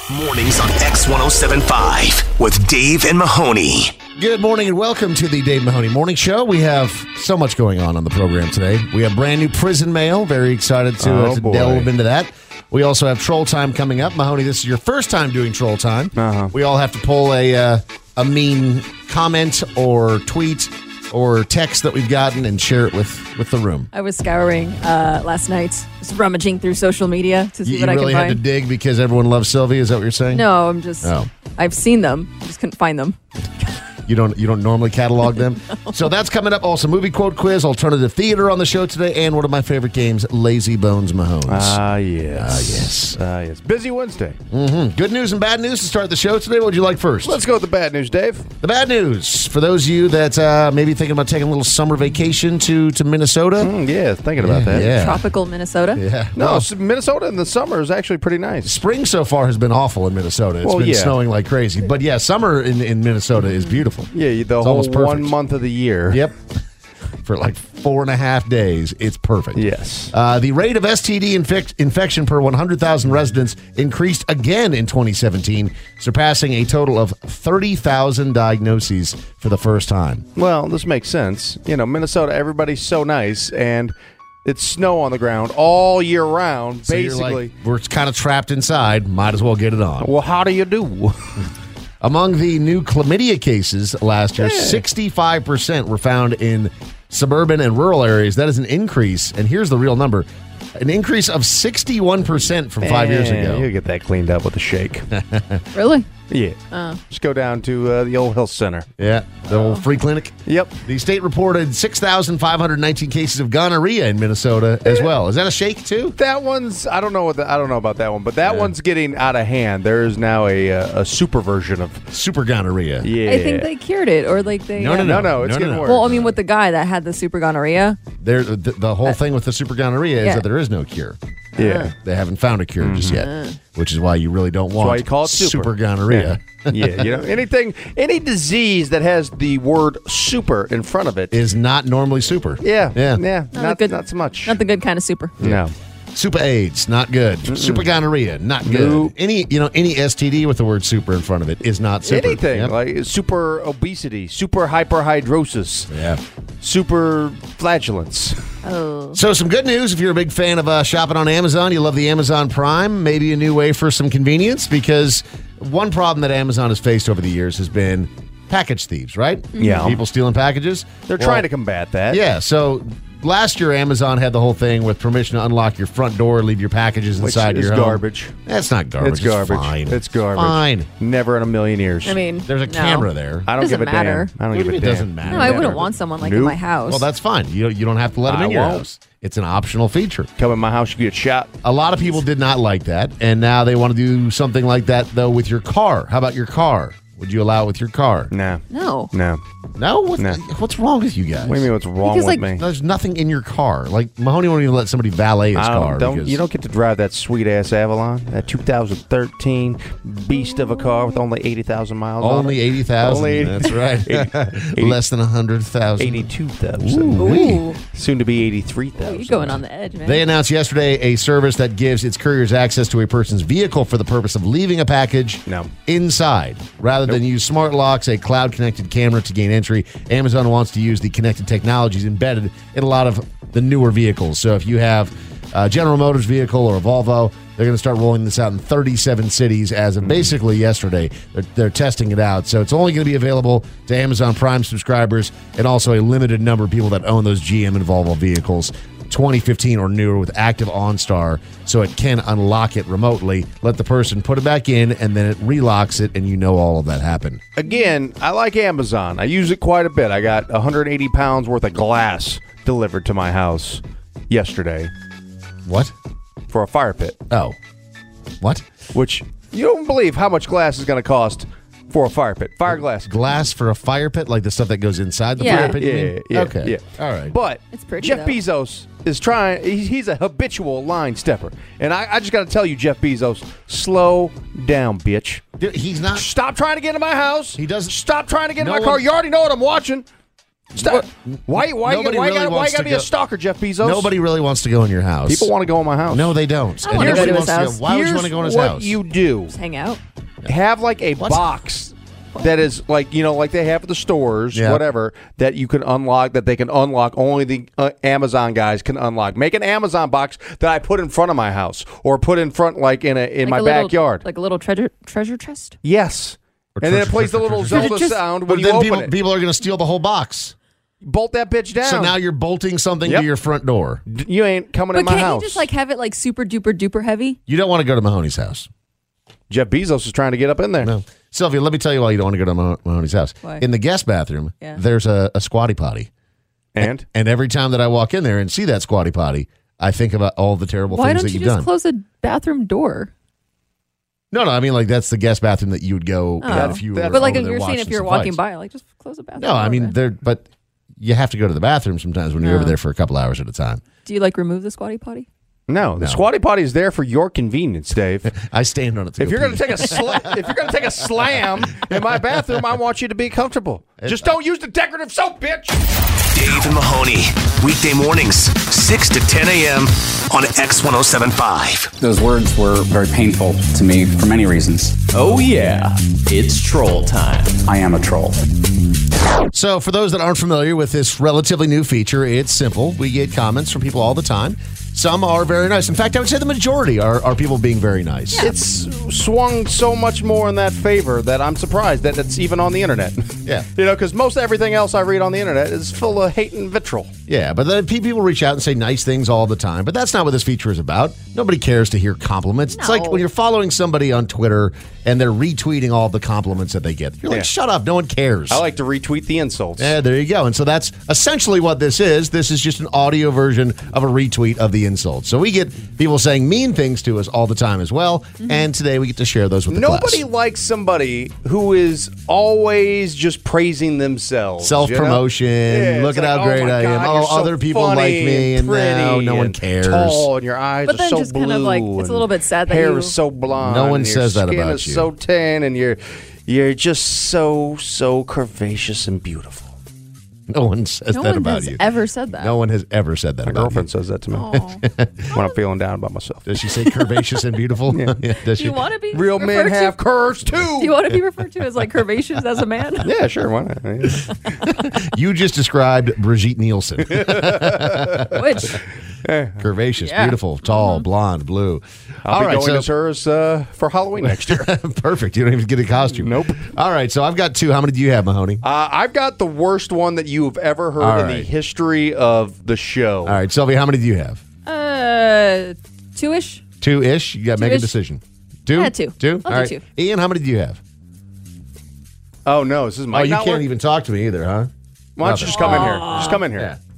Mornings on X1075 with Dave and Mahoney. Good morning and welcome to the Dave Mahoney Morning Show. We have so much going on the program today. We have brand new prison mail. Very excited to delve into that. We also have Troll Time coming up. Mahoney, this is your first time doing Troll Time. We all have to pull a mean comment or tweet or text that we've gotten and share it with the room. I was scouring last night, just rummaging through social media to see what I could find. You really had to dig because everyone loves Sylvie? Is that what you're saying? No, I'm just... Oh. I've seen them. I just couldn't find them. You don't normally catalog them? No. So that's coming up. Also, movie quote quiz, alternative theater on the show today, and one of my favorite games, Lazy Bones Mahones. Yes. Busy Wednesday. Good news and bad news to start the show today. What would you like first? Let's go with the bad news, Dave. The bad news, for those of you that maybe thinking about taking a little summer vacation to Minnesota. Thinking about that. Yeah. Tropical Minnesota? Yeah. No, Minnesota in the summer is actually pretty nice. Spring so far has been awful in Minnesota. It's been snowing like crazy. But yeah, summer in Minnesota is beautiful. Yeah, the whole 1 month of the year. Yep. For like 4.5 days, it's perfect. Yes. The rate of STD infection per 100,000 residents increased again in 2017, surpassing a total of 30,000 diagnoses for the first time. Well, this makes sense. You know, Minnesota, everybody's so nice, and it's snow on the ground all year round, So basically. we're kind of trapped inside. Might as well get it on. Well, how do you do? Among the new chlamydia cases last year, 65% were found in suburban and rural areas. That is an increase, and here's the real number, an increase of 61% from 5 years ago. You get that cleaned up with a shake. Really? Yeah. Just go down to the old health center. Yeah, the old free clinic. Yep. The state reported 6,519 cases of gonorrhea in Minnesota as well. Is that a shake too? That one's I don't know about that one, but that one's getting out of hand. There is now a super version of super gonorrhea. Yeah. I think they cured it, or like they... No, it's getting worse. Well, I mean, with the guy that had the super gonorrhea. The whole thing with the super gonorrhea is that there is no cure. Yeah. They haven't found a cure just yet, which is why you really don't want why you call it super gonorrhea. Yeah, you know, any disease that has the word super in front of it is not normally super. Yeah. Not so much. Not the good kind of super. No. Super AIDS, not good. Super gonorrhea, not good. Nope. Any STD with the word super in front of it is not super. Anything like super obesity, super hyperhidrosis, super flatulence. Oh. So some good news if you're a big fan of shopping on Amazon, you love the Amazon Prime, maybe a new way for some convenience, because one problem that Amazon has faced over the years has been package thieves, right? Yeah. People stealing packages. They're trying to combat that. Yeah, so last year Amazon had the whole thing with permission to unlock your front door, leave your packages inside your home. Garbage. That's not garbage. It's garbage. Fine. It's garbage. Fine. Never in a million years. I mean, There's a camera there. I don't give a matter. damn. I don't give a It damn. doesn't matter. No, I wouldn't want someone like in my house. Well, that's fine. You don't have to let them in your won't. house. It's an optional feature. Come in my house, you get shot. A lot of people did not like that, and now they want to do something like that, though, with your car. How about your car? Would you allow it with your car? Nah. No. No. No? No. What's wrong with you guys? What do you mean what's wrong Because, with like, me? There's nothing in your car. Like, Mahoney won't even let somebody valet his car. You don't get to drive that sweet-ass Avalon, that 2013 beast of a car with only 80,000 miles on it. Only 80,000. Only 80. That's right. Less than 100,000. 82,000. Ooh. Soon to be 83,000. You're going on the edge, man. They announced yesterday a service that gives its couriers access to a person's vehicle for the purpose of leaving a package inside. Rather than use smart locks, a cloud-connected camera to gain entry, Amazon wants to use the connected technologies embedded in a lot of the newer vehicles. So if you have a General Motors vehicle or a Volvo, they're going to start rolling this out in 37 cities as of basically yesterday. They're testing it out. So it's only going to be available to Amazon Prime subscribers and also a limited number of people that own those GM and Volvo vehicles. 2015 or newer with active OnStar, so it can unlock it remotely, let the person put it back in, and then it relocks it, and you know all of that happened. Again, I like Amazon. I use it quite a bit. I got 180 pounds worth of glass delivered to my house yesterday. What? For a fire pit. Oh. What? Which, you don't believe how much glass is going to cost for a fire pit. Fire glass. Glass for a fire pit? Like the stuff that goes inside the fire pit? you mean? Yeah. Okay. All right. But It's pretty, Jeff though. Bezos is trying. He's a habitual line stepper. And I just got to tell you, Jeff Bezos, slow down, bitch. Dude, he's not. Stop trying to get in my house. He doesn't. Stop trying to get in No my car. one- You already know what I'm watching. Stop. Why you gotta be a stalker, Jeff Bezos? Nobody really wants to go in your house. People want to go in my house. No, they don't. I wanna go to his house. Why would you want to go in his Here's house? what you do. Just hang out. Have like a box that is like, like they have at the stores, whatever, that you can unlock, that they can unlock. Only the Amazon guys can unlock. Make an Amazon box that I put in front of my house or put in front, like in my backyard. Like a little treasure chest? Yes. And then it plays the little Zelda sound when you open it. People are going to steal the whole box. Bolt that bitch down. So now you're bolting something to your front door. You ain't coming in my house. But can't you just like have it like super duper duper heavy? You don't want to go to Mahoney's house. Jeff Bezos is trying to get up in there. No. Sylvia, let me tell you why you don't want to go to Mahoney's house. Why? In the guest bathroom, there's a squatty potty. And every time that I walk in there and see that squatty potty, I think about all the terrible things that you've done. Why don't you just close the bathroom door? No, I mean, like, that's the guest bathroom that you would go if you were But like over there you're saying, watching if you're some walking fights. by, like just close the bathroom No, I mean, door. but you have to go to the bathroom sometimes when you're over there for a couple hours at a time. Do you like remove the squatty potty? No, the squatty potty is there for your convenience, Dave. I stand on it. If you're going to take a slam in my bathroom, I want you to be comfortable. Just don't use the decorative soap, bitch. Dave and Mahoney, weekday mornings, 6 to 10 a.m. on X1075. Those words were very painful to me for many reasons. Oh yeah, it's troll time. I am a troll. So, for those that aren't familiar with this relatively new feature, it's simple. We get comments from people all the time. Some are very nice. In fact, I would say the majority are people being very nice. It's swung so much more in that favor that I'm surprised that it's even on the internet. Yeah. Because most everything else I read on the internet is full of hate and vitriol. Yeah, but then people reach out and say nice things all the time. But that's not what this feature is about. Nobody cares to hear compliments. It's like when you're following somebody on Twitter and they're retweeting all the compliments that they get. You're like, shut up. No one cares. I like to retweet the insults. Yeah, there you go. And so that's essentially what this is. This is just an audio version of a retweet of the insults. So we get people saying mean things to us all the time as well. Mm-hmm. And today we get to share those with the class. Nobody likes somebody who is always just praising themselves. Self-promotion. Look at how great I am. God, other people like me, and now no one cares. Tall, and your eyes but are then so just blue. kind of like it's a little bit sad that hair you... is so blonde. No one and says your that skin about is you. so tan, and you're just so curvaceous and beautiful. No one says that about you. No one has ever said that. No one has ever said that My about girlfriend you. says that to me when I'm feeling down about myself. Does she say curvaceous and beautiful? Yeah. Does Do she? you want to be Real men referred have to? curves too. Do you want to be referred to as like curvaceous as a man? Yeah, sure. Why not? You just described Brigitte Nielsen. Which Curvaceous, beautiful, tall, blonde, blue. I'll be going as hers for Halloween next year. Perfect. You don't even get a costume. Nope. All right, so I've got two. How many do you have, Mahoney? I've got the worst one that you have ever heard in the history of the show. All right, Sylvia, how many do you have? 2-ish. Two-ish? You got to make a Two-ish. decision. Two? Yeah, two. Two? I'll All do right. two. Ian, how many do you have? Oh, no. This is my you can't even talk to me either, huh? Why don't you just come in here? Just come in here. Yeah.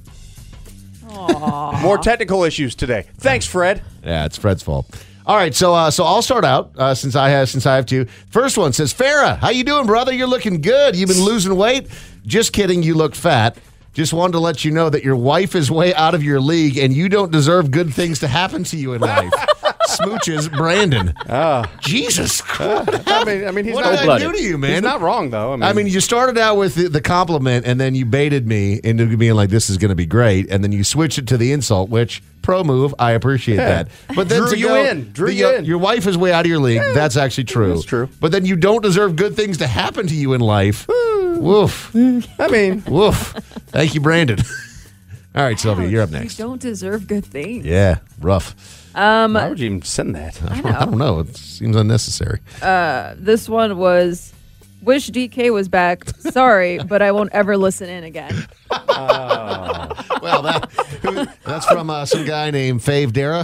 More technical issues today. Thanks, Fred. Yeah, it's Fred's fault. All right, so I'll start out since I have two. First one says, Farrah, how you doing, brother? You're looking good. You've been losing weight? Just kidding. You look fat. Just wanted to let you know that your wife is way out of your league and you don't deserve good things to happen to you in life. Smooches, Brandon. Jesus Christ. I mean, he's What not did I do to you, man? He's not wrong, though. I mean, you started out with the compliment, and then you baited me into being like, this is going to be great, and then you switched it to the insult, which, pro move, I appreciate that. But then Drew you in. Your wife is way out of your league. That's actually true. That's true. But then you don't deserve good things to happen to you in life. Woof. I mean, Woof. Thank you, Brandon. All right, Sylvia, you're up next. You don't deserve good things. Yeah, rough. why would you even send that? I don't know. It seems unnecessary. This one was, wish DK was back. Sorry, but I won't ever listen in again. Well, that's from some guy named Fave Dara.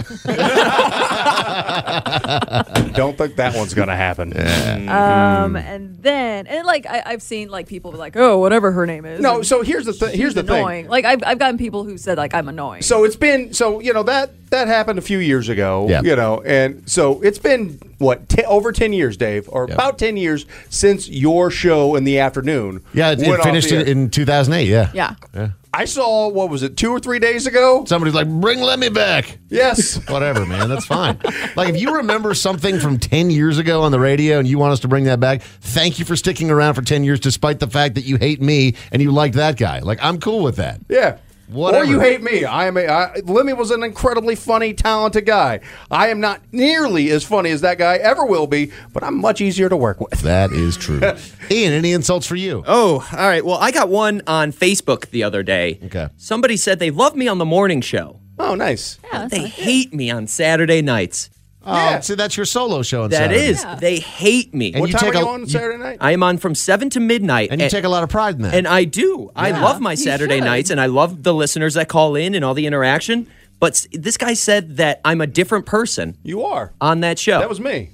Don't think that one's going to happen. And then, I've seen like people be like, oh, whatever her name is. No, and so here's the thing. Here's the annoying. thing. Like I've gotten people who said like I'm annoying. So it's been that happened a few years ago. Yeah. And so it's been over 10 years, Dave, or about 10 years since your show in the afternoon. Yeah, it went off finished the air. in 2008. Yeah. yeah. I saw, what was it, 2 or 3 days ago? Somebody's like, bring Lemmy back. Yes. Whatever, man. That's fine. Like, if you remember something from 10 years ago on the radio and you want us to bring that back, thank you for sticking around for 10 years despite the fact that you hate me and you like that guy. Like, I'm cool with that. Yeah. Whatever. Or you hate me. Lemmy was an incredibly funny, talented guy. I am not nearly as funny as that guy ever will be, but I'm much easier to work with. That is true. Ian, any insults for you? Oh, all right. Well, I got one on Facebook the other day. Okay. Somebody said they love me on the morning show. Oh, nice. Yeah, They hate me on Saturday nights. Oh, see, that's your solo show on That Saturday. is. Yeah. They hate me. And What you time take are you a- on Saturday night? I am on from 7 to midnight. And you take a lot of pride in that. And I do. I Yeah, love my you Saturday should. nights, and I love the listeners that call in and all the interaction. But this guy said that I'm a different person You are. on that show. That was me.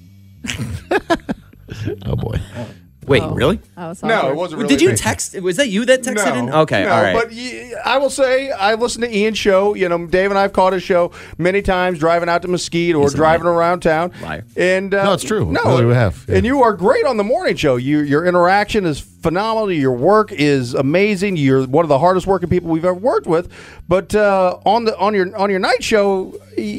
oh, boy. Wait, really? Oh, No, sorry. it wasn't really Did you me. text? Was that you that texted in? Okay, no, all right. But I will say, I listened to Ian's show. You know, Dave and I have caught his show many times driving out to Mesquite or He's a driving liar. around town. Liar. And No, it's true. No, Really, we have. Yeah. And you are great on the morning show. Your interaction is phenomenal. Your work is amazing. You're one of the hardest working people we've ever worked with. But on your night show,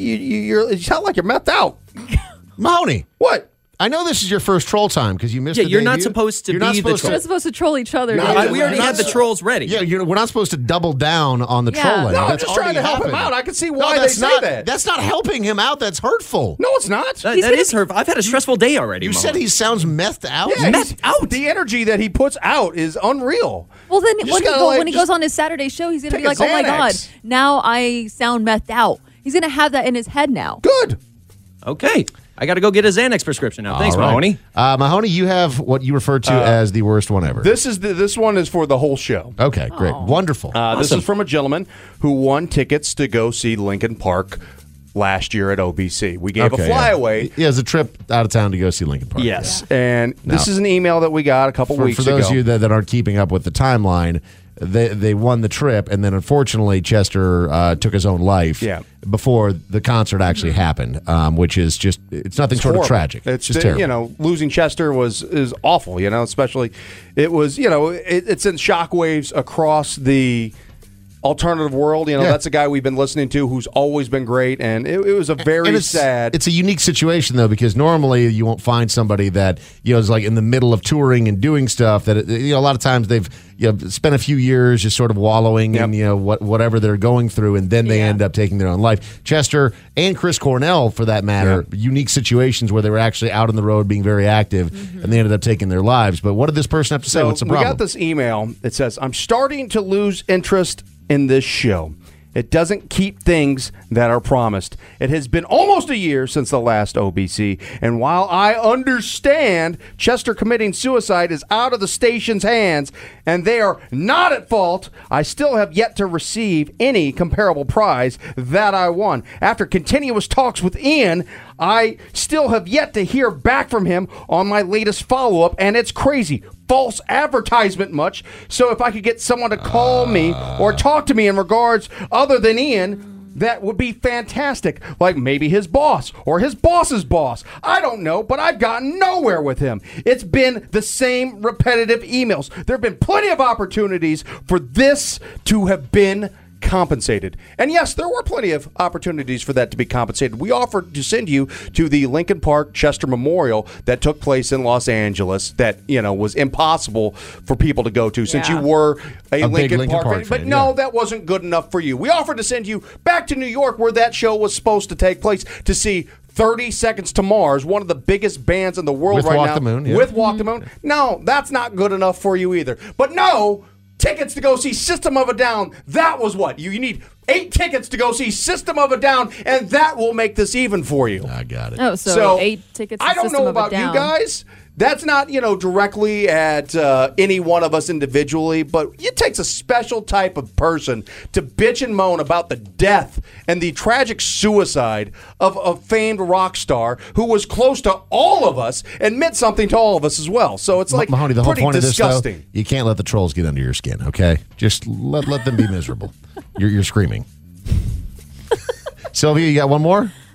you sound like you're methed out. Mahoney, What? I know this is your first troll time because you missed Yeah, the you're not debut. supposed to You're be not the supposed troll. We're supposed to troll each other. No, Dave. We already You're had not the trolls ready. Yeah, we're not supposed to double down on the Yeah. trolling. No, I'm That's just trying already to help him happened. out. I can see No, why they that's say not, that. That's not helping him out. That's hurtful. No, it's not. That gonna is her. I've had a stressful day already. You Mo. said he sounds methed out? Yeah, Methed he's- out. The energy that he puts out is unreal. Well, then You when just gotta, when he just goes on his Saturday show, he's going to take be like, a oh my God, Xanax." now I sound methed out. He's going to have that in his head now. Good. Okay. I got to go get a Xanax prescription now. Thanks, All right. Mahoney. Mahoney, you have what you refer to as the worst one ever. This one is for the whole show. Okay, great. Wonderful. This is from a gentleman who won tickets to go see Linkin Park last year at OBC. We gave a flyaway. Yeah, it was a trip out of town to go see Linkin Park. Yes, and this is an email that we got a couple weeks For ago. those of you that aren't keeping up with the timeline, they won the trip, and then unfortunately Chester took his own life before the concert actually happened, which is just, it's nothing short of tragic. It's just terrible. You know, losing Chester is awful. You know, especially it was. You know, it sent shockwaves across the alternative world. You know, that's a guy we've been listening to who's always been great, and it was a very sad. It's a unique situation though, because normally you won't find somebody that is like in the middle of touring and doing stuff that a lot of times they've spent a few years just sort of wallowing in whatever they're going through, and then they end up taking their own life. Chester and Chris Cornell, for that matter, unique situations where they were actually out on the road being very active, and they ended up taking their lives. But what did this person have to say? So What's the problem? We got this email. It says, "I'm starting to lose interest in this show. It doesn't keep things that are promised. It has been almost a year since the last OBC, and while I understand Chester committing suicide is out of the station's hands and they are not at fault, I still have yet to receive any comparable prize that I won. After continuous talks with Ian, I still have yet to hear back from him on my latest follow-up, and it's crazy. False advertisement much. So if I could get someone to call me or talk to me in regards other than Ian, that would be fantastic. Like maybe his boss or his boss's boss. I don't know, but I've gotten nowhere with him. It's been the same repetitive emails. There have been plenty of opportunities for this to have been compensated. And yes, there were plenty of opportunities for that to be compensated. We offered to send you to the Linkin Park Chester Memorial that took place in Los Angeles that, was impossible for people to go to since you were a Linkin Park fan. But no, that wasn't good enough for you. We offered to send you back to New York where that show was supposed to take place to see 30 Seconds to Mars, one of the biggest bands in the world With right Walk now. the Moon, yeah. With Walk the Moon. No, that's not good enough for you either. But no, tickets to go see System of a Down, that was what? You need 8 tickets to go see System of a Down, and that will make this even for you. I got it. Oh, so 8 tickets to I don't System know of a about you Down. guys. That's not, directly at any one of us individually, but it takes a special type of person to bitch and moan about the death and the tragic suicide of a famed rock star who was close to all of us and meant something to all of us as well. So it's like Mahoney, the whole pretty point disgusting. of this, though, you can't let the trolls get under your skin, okay? Just let them be miserable. You're screaming. Sylvia, you got one more?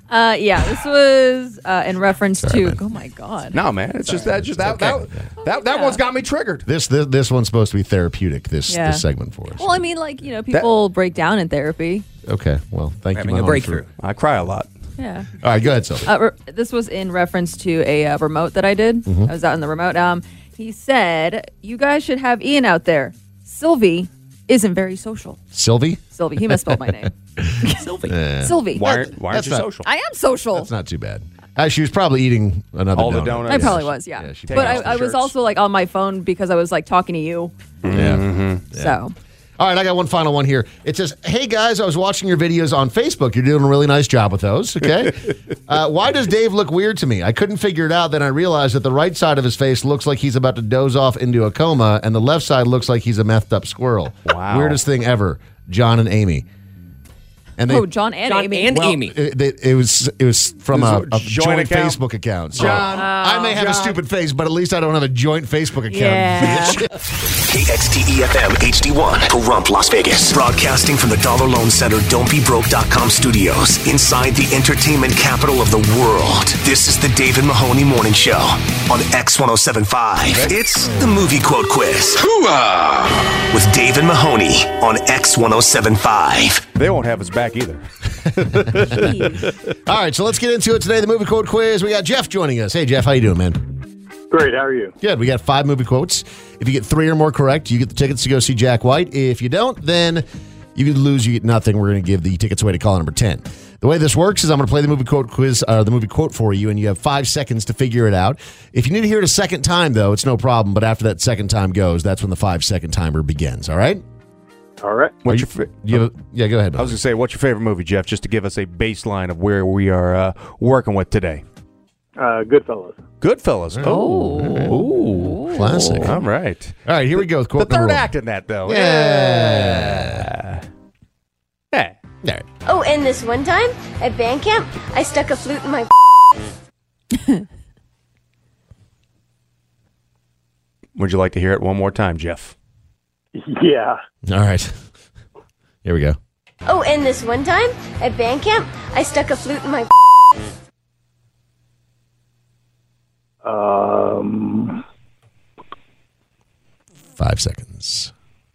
Yeah, this was in reference Sorry, to. man. Oh my God. No, man. It's just that that one's got me triggered. This one's supposed to be therapeutic. This Yeah. segment for us. Well, I mean, people break down in therapy. Okay. Well, thank Having you. a Mahoney, breakthrough. I cry a lot. Yeah. All right, go ahead, Sylvia. This was in reference to a remote that I did. I was out in the remote. He said, "You guys should have Ian out there. Sylvie isn't very social." Sylvie? Sylvie. He misspelled my name. Sylvie. Sylvie. Why aren't That's you not- social? I am social. That's not too bad. She was probably eating another All the donut. donuts. I probably was, yeah. Yeah, she but probably I was also on my phone because I was talking to you. Yeah. So All right, I got one final one here. It says, "Hey guys, I was watching your videos on Facebook. You're doing a really nice job with those. Okay, why does Dave look weird to me? I couldn't figure it out. Then I realized that the right side of his face looks like he's about to doze off into a coma, and the left side looks like he's a methed up squirrel. Wow. Weirdest thing ever. John and Amy." And John and Amy. Amy. It was from This a is a joint joint account? Facebook account. So John. I may have a stupid face, but at least I don't have a joint Facebook account. Yeah. KXTEFM HD1, Pahrump, Las Vegas. Broadcasting from the Dollar Loan Center Don'tBeBroke.com studios inside the entertainment capital of the world. This is the Dave and Mahoney Morning Show on X1075. It's the movie quote quiz. Hooah! With Dave and Mahoney on X1075. They won't have us back either. Jeez. All right, so let's get into it today. The movie quote quiz. We got Jeff joining us. Hey, Jeff, how you doing, man? Great, how are you? Good. We got 5 movie quotes. If you get 3 or more correct, you get the tickets to go see Jack White. If you don't, then you could lose. You get nothing. We're going to give the tickets away to caller number 10. The way this works is I'm going to play the movie quote quiz, the movie quote for you, and you have 5 seconds to figure it out. If you need to hear it a second time, though, it's no problem. But after that second time goes, that's when the 5-second timer begins. All right? All right. What's your Yeah, go ahead. I was going to say, what's your favorite movie, Jeff, just to give us a baseline of where we are working with today? Goodfellas. Goodfellas. Oh. Classic. All right. All right, here we go with The quote third number 1. act in that, though. Yeah. Yeah. All right. Oh, and this one time at band camp, I stuck a flute in my Would you like to hear it one more time, Jeff? Yeah. All right. Here we go. Oh, and this one time at band camp, I stuck a flute in my 5 seconds.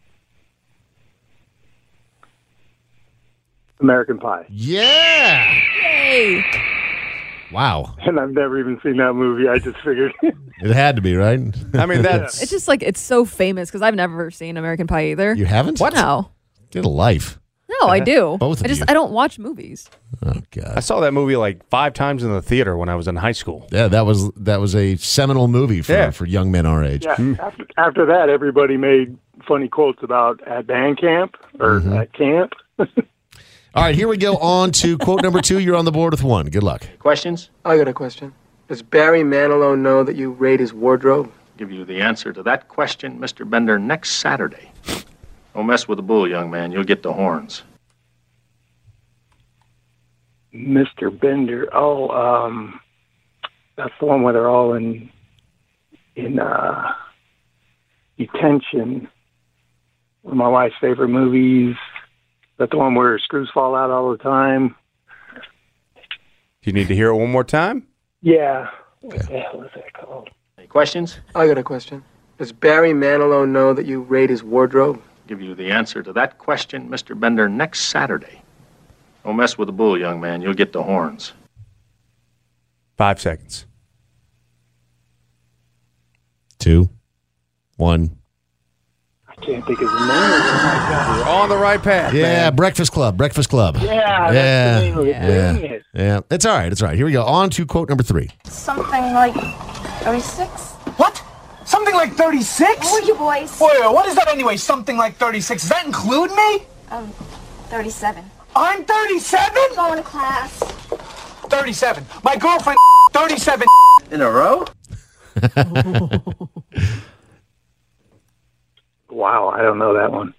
American Pie. Yeah. Hey. Wow. And I've never even seen that movie. I just figured. It had to be, right? I mean, that's... It's just it's so famous because I've never seen American Pie either. You haven't? What? No. Get a life. No, I do. Both of you. I don't watch movies. Oh, I God. saw that movie like 5 times in the theater when I was in high school. Yeah, that was a seminal movie for young men our age. Yeah. After that, everybody made funny quotes about at band camp or at camp. All right, here we go on to quote number 2. You're on the board with 1. Good luck. Questions? I got a question. Does Barry Manilow know that you raid his wardrobe? Give you the answer to that question, Mr. Bender, next Saturday. Don't mess with the bull, young man. You'll get the horns. Mr. Bender. Oh, that's the one where they're all in detention. One of my wife's favorite movies. That's the one where screws fall out all the time. Do you need to hear it one more time? Yeah. What the hell is that called? Any questions? I got a question. Does Barry Manilow know that you raid his wardrobe? Give you the answer to that question, Mr. Bender, next Saturday. Don't mess with the bull, young man. You'll get the horns. 5 seconds. 2, 1. I can't think of the name. You're on the right path. Yeah, man. Breakfast Club. Breakfast Club. Yeah, that's the name of it. Dang it. Yeah. It's all right. It's all right. Here we go. On to quote number 3. something like 36. What? Something like 36? Who are you boys? Wait, what is that anyway? Something like 36. Does that include me? 37. I'm 37? Going to class. 37. My girlfriend 37 In a row? Wow, I don't know that one.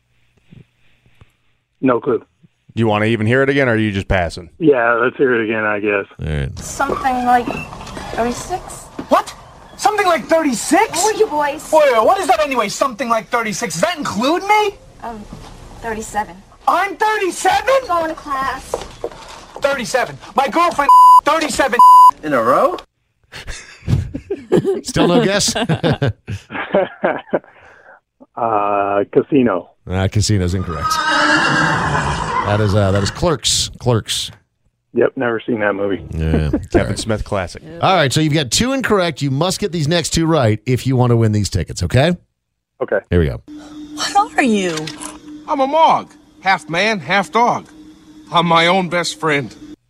No clue. Do you want to even hear it again, or are you just passing? Yeah, let's hear it again, I guess. All right. Something like 36. What? Something like 36? Who are you boys? Wait, what is that anyway? Something like 36. Does that include me? 37. I'm 37? Going to class. 37. My girlfriend 37 In a row? Still no guess? Casino. Casino's incorrect. That is Clerks. Clerks. Yep, never seen that movie. Yeah, Kevin Smith classic. All right, so you've got 2 incorrect. You must get these next 2 right if you want to win these tickets, okay? Okay. Here we go. What are you? I'm a Mog. Half man, half dog. I'm my own best friend.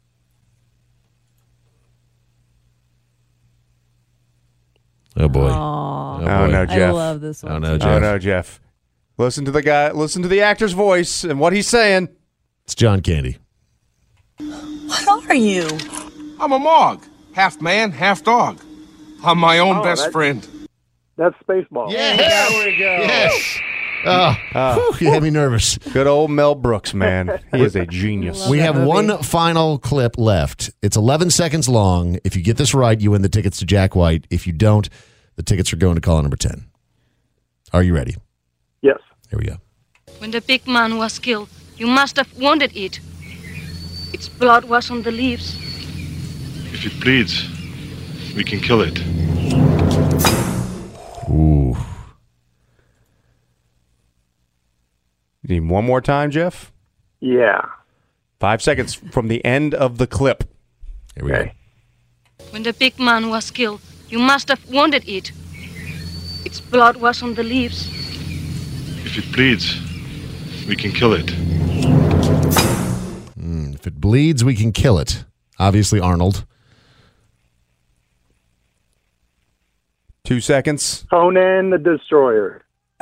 Oh, boy. Aww. Oh, no, Jeff. I love this one. Oh, no, too. Jeff. Oh, no, Jeff. Listen to the guy. Listen to the actor's voice and what he's saying. It's John Candy. What are you? I'm a Mog. Half man, half dog. I'm my own best friend. That's Spaceballs. Yes. There we go. Yes. Oh, you had me nervous. Good old Mel Brooks, man. He is a genius. We have one final clip left. It's 11 seconds long. If you get this right, you win the tickets to Jack White. If you don't, the tickets are going to caller number 10. Are you ready? Yes. Here we go. When the big man was killed, you must have wanted it. Its blood was on the leaves. If it bleeds, we can kill it. Ooh. You need one more time, Jeff? Yeah. 5 seconds from the end of the clip. Here we go. When the big man was killed, you must have wanted it. Its blood was on the leaves. If it bleeds, we can kill it. If it bleeds, we can kill it. Obviously, Arnold. 2 seconds. Conan the Destroyer.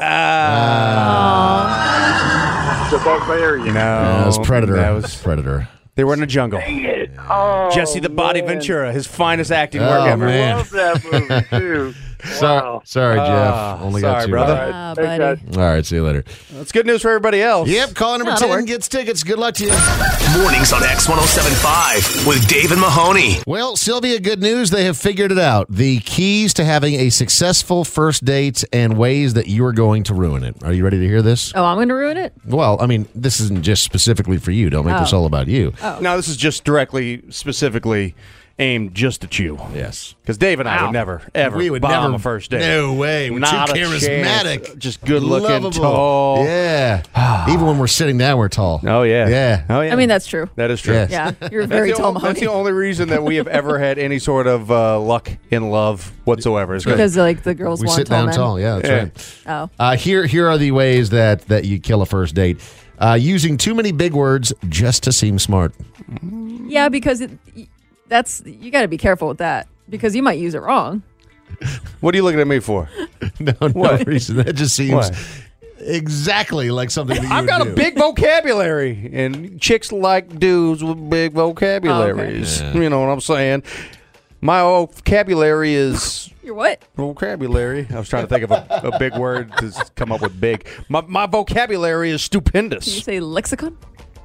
The Barbarian. No. It was Predator. That was Predator. They were in a jungle. Dang it. Oh, Jesse the Body Ventura, his finest acting work Oh, ever. man. I love that movie, too. Wow. Sorry, Jeff. Only got sorry, 2 brother. right. Buddy. All right, see you later. That's good news for everybody else. Yep, caller number That'll 10 work. gets tickets. Good luck to you. Mornings on X1075 with David Mahoney. Well, Sylvia, good news. They have figured it out. The keys to having a successful first date and ways that you are going to ruin it. Are you ready to hear this? Oh, I'm going to ruin it? Well, I mean, this isn't just specifically for you. Don't make this all about you. Oh. No, this is just directly, specifically aimed just at you. Yes. Because Dave and I would never, ever We would bomb never. a first date. No way. We're Not too a charismatic. chance. Just good looking, Lovable. tall. Yeah. Even when we're sitting down, we're tall. Oh, yeah. Yeah. Oh, yeah. I mean, that's true. That is true. Yes. Yeah, you're very tall, That's Mahoney. the only reason that we have ever had any sort of luck in love whatsoever. Is Because, like, the girls We want sit tall down men. tall. Yeah, that's right. Oh. Here are the ways that you kill a first date. Using too many big words just to seem smart. Yeah, because you got to be careful with that because you might use it wrong. What are you looking at me for? No What? reason. That just seems What? exactly like something that you I've would got do. a big vocabulary, and chicks like dudes with big vocabularies. Oh, okay. You know what I'm saying? My vocabulary is Your what? vocabulary. I was trying to think of a big word to come up with big. My vocabulary is stupendous. Can you say lexicon?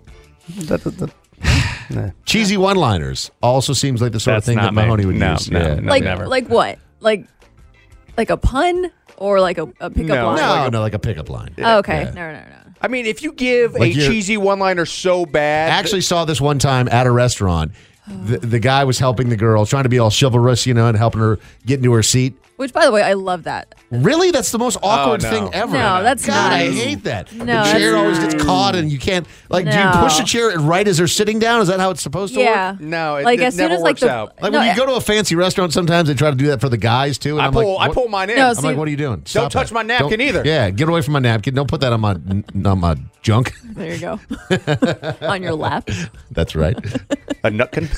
Nah. Cheesy one-liners also seems like the sort That's of thing that not me. Mahoney would No, use. no, Yeah. no. Like never. like what? Like a pun or like a pickup No. line? No, like a pickup line. Oh, okay. Yeah. No. I mean, if you give Like a you're- cheesy one-liner so bad, I actually saw this one time at a restaurant. The guy was helping the girl, trying to be all chivalrous, and helping her get into her seat. Which, by the way, I love that. Really? That's the most awkward no. thing ever. No, that's God, I nice. hate that. No, the chair that's always nice. gets caught and you can't, do you No. push the chair right as they're sitting down? Is that how it's supposed to Yeah. work? no, it, Like, it as soon never as, like, works the- out. Like No, when you go to a fancy restaurant, sometimes they try to do that for the guys too. And I I'm pull like, pull mine in. No, I'm see- like, what are you doing? Stop touch that. my napkin either. Yeah, get away from my napkin. Don't put that on my junk. There you go. On your lap. That's right. A nutkin.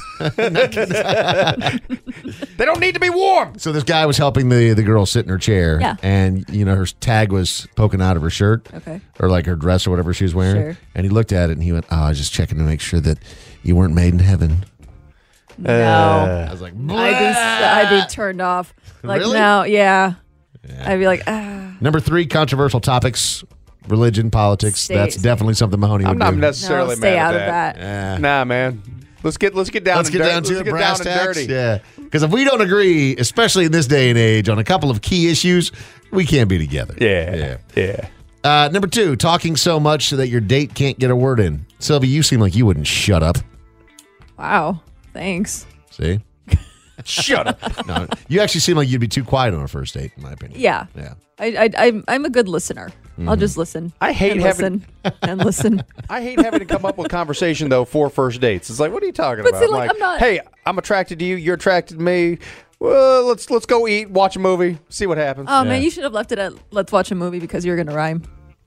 They don't need to be warm. So this guy was helping the girl sit in her chair, Yeah. and her tag was poking out of her shirt, Okay. or like her dress or whatever she was wearing. Sure. And he looked at it and he went, "Oh, I was just checking to make sure that you weren't made in heaven." No. I was like, I'd be turned off. Like, Really? no, yeah. I'd be like, Number 3, controversial topics, religion, politics. Stay- That's definitely something Mahoney I'm would not do. necessarily no, stay mad out at of that. Yeah. Nah, man. Let's get down. Let's and get down to let's it, get brass down and tacks. dirty. Yeah, because if we don't agree, especially in this day and age, on a couple of key issues, we can't be together. Yeah. Number 2, talking so much so that your date can't get a word in. Sylvie, you seem like you wouldn't shut up. Wow. Thanks. See? Shut up. No, you actually seem like you'd be too quiet on a first date, in my opinion. Yeah. Yeah. I'm a good listener. I'll just listen. I hate and having listen and listen. I hate having to come up with conversation though for first dates. It's like, what are you talking about? see, like, I'm not- Hey, I'm attracted to you. You're attracted to me. Well, let's go eat, watch a movie, see what happens. Oh man, you should have left it at let's watch a movie because you're gonna rhyme.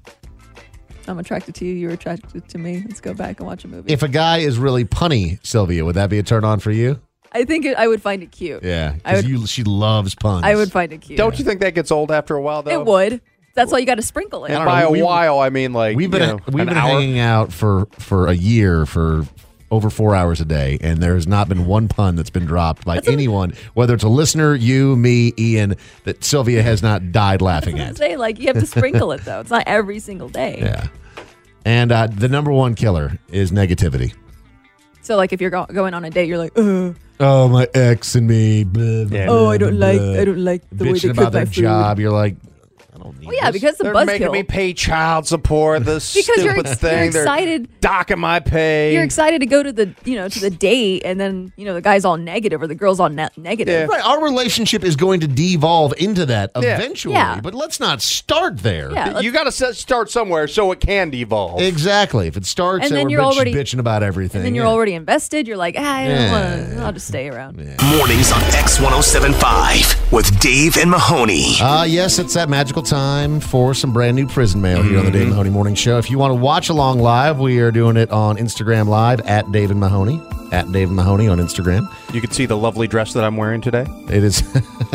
I'm attracted to you. You're attracted to me. Let's go back and watch a movie. If a guy is really punny, Sylvia, would that be a turn on for you? I think I would find it cute. Yeah, I would- because she loves puns. I would find it cute. Don't you think that gets old after a while though? It would. That's why you got to sprinkle it. And by a while, I mean like We've been an hour. hanging out for a year for over 4 hours a day, and there has not been one pun that's been dropped by anyone, whether it's a listener, you, me, Ian, that Sylvia has not died laughing at. Say like you have to sprinkle it though. It's not every single day. Yeah. And the number one killer is negativity. So like if you're going on a date, you're like, Oh, my ex and me. Blah, blah, oh, I don't blah, like blah. the way they Bitching cook about my their food. job. You're like, I don't need Well, yeah, this. because the They're making buzzkill. me pay child support. This Because you're stupid thing. you're excited. They're docking my pay. You're excited to go to the date, and then the guy's all negative or the girl's all negative. Right, our relationship is going to devolve into that Yeah. eventually, Yeah. but let's not start there. Yeah, You got to start somewhere so it can devolve. Exactly. If it starts And and then we're you're already- bitching about everything, And then you're yeah. already invested. You're like, I don't want to. I'll just stay around. Mornings on X1075 with Dave and Mahoney. Yes, it's that magical time for some brand new prison mail here on the Dave and Mahoney Morning Show. If you want to watch along live, we are doing it on Instagram Live at Dave and Mahoney. At Dave and Mahoney on Instagram. You can see the lovely dress that I'm wearing today. It is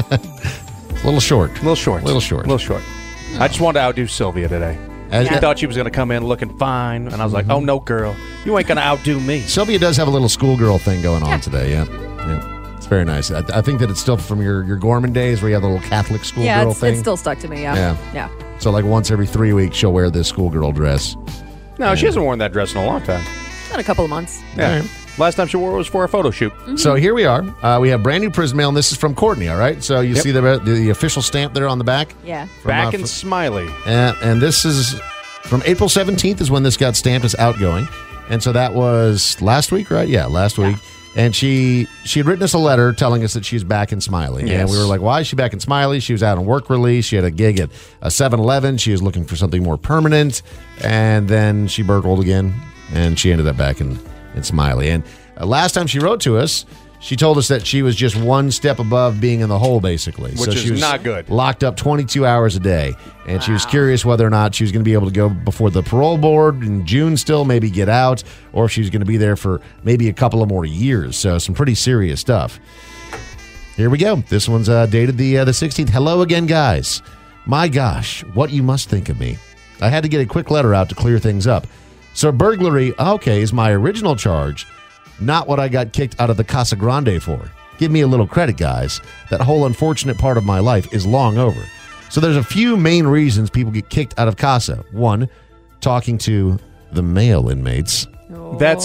a little short. Little short. I just wanted to outdo Sylvia today. She thought she was going to come in looking fine, and I was like, oh, no, girl. You ain't going to outdo me. Sylvia does have a little schoolgirl thing going on today, yeah. It's very nice. I think that it's still from your Gorman days where you have the little Catholic schoolgirl Yeah, thing. it's still stuck to me. Yeah. So like once every 3 weeks, she'll wear this schoolgirl dress. No, she hasn't worn that dress in a long time. Not a couple of months. Yeah. Last time she wore it was for a photo shoot. So here we are. We have brand new prison mail, and this is from Courtney, all right? So you see the official stamp there on the back? Yeah. Back and smiley. And this is from April 17th is when this got stamped as outgoing. And so that was last week, right? Yeah, last week. And she had written us a letter telling us that she's back in Smiley. Yes. And we were like, why is she back in Smiley? She was out on work release. She had a gig at a 7-Eleven. She was looking for something more permanent. And then she burgled again, and she ended up back in Smiley. And last time she wrote to us, she told us that she was just one step above being in the hole, basically. Which is she was not good. Locked up 22 hours a day. And she was curious whether or not she was going to be able to go before the parole board in June still, maybe get out, or if she was going to be there for maybe a couple of more years. So some pretty serious stuff. Here we go. This one's dated the 16th. Hello again, guys. My gosh, what you must think of me. I had to get a quick letter out to clear things up. So burglary, okay, is my original charge, not what I got kicked out of the Casa Grande for. Give me a little credit, guys. That whole unfortunate part of my life is long over. So there's a few main reasons people get kicked out of Casa. One, talking to the male inmates. That's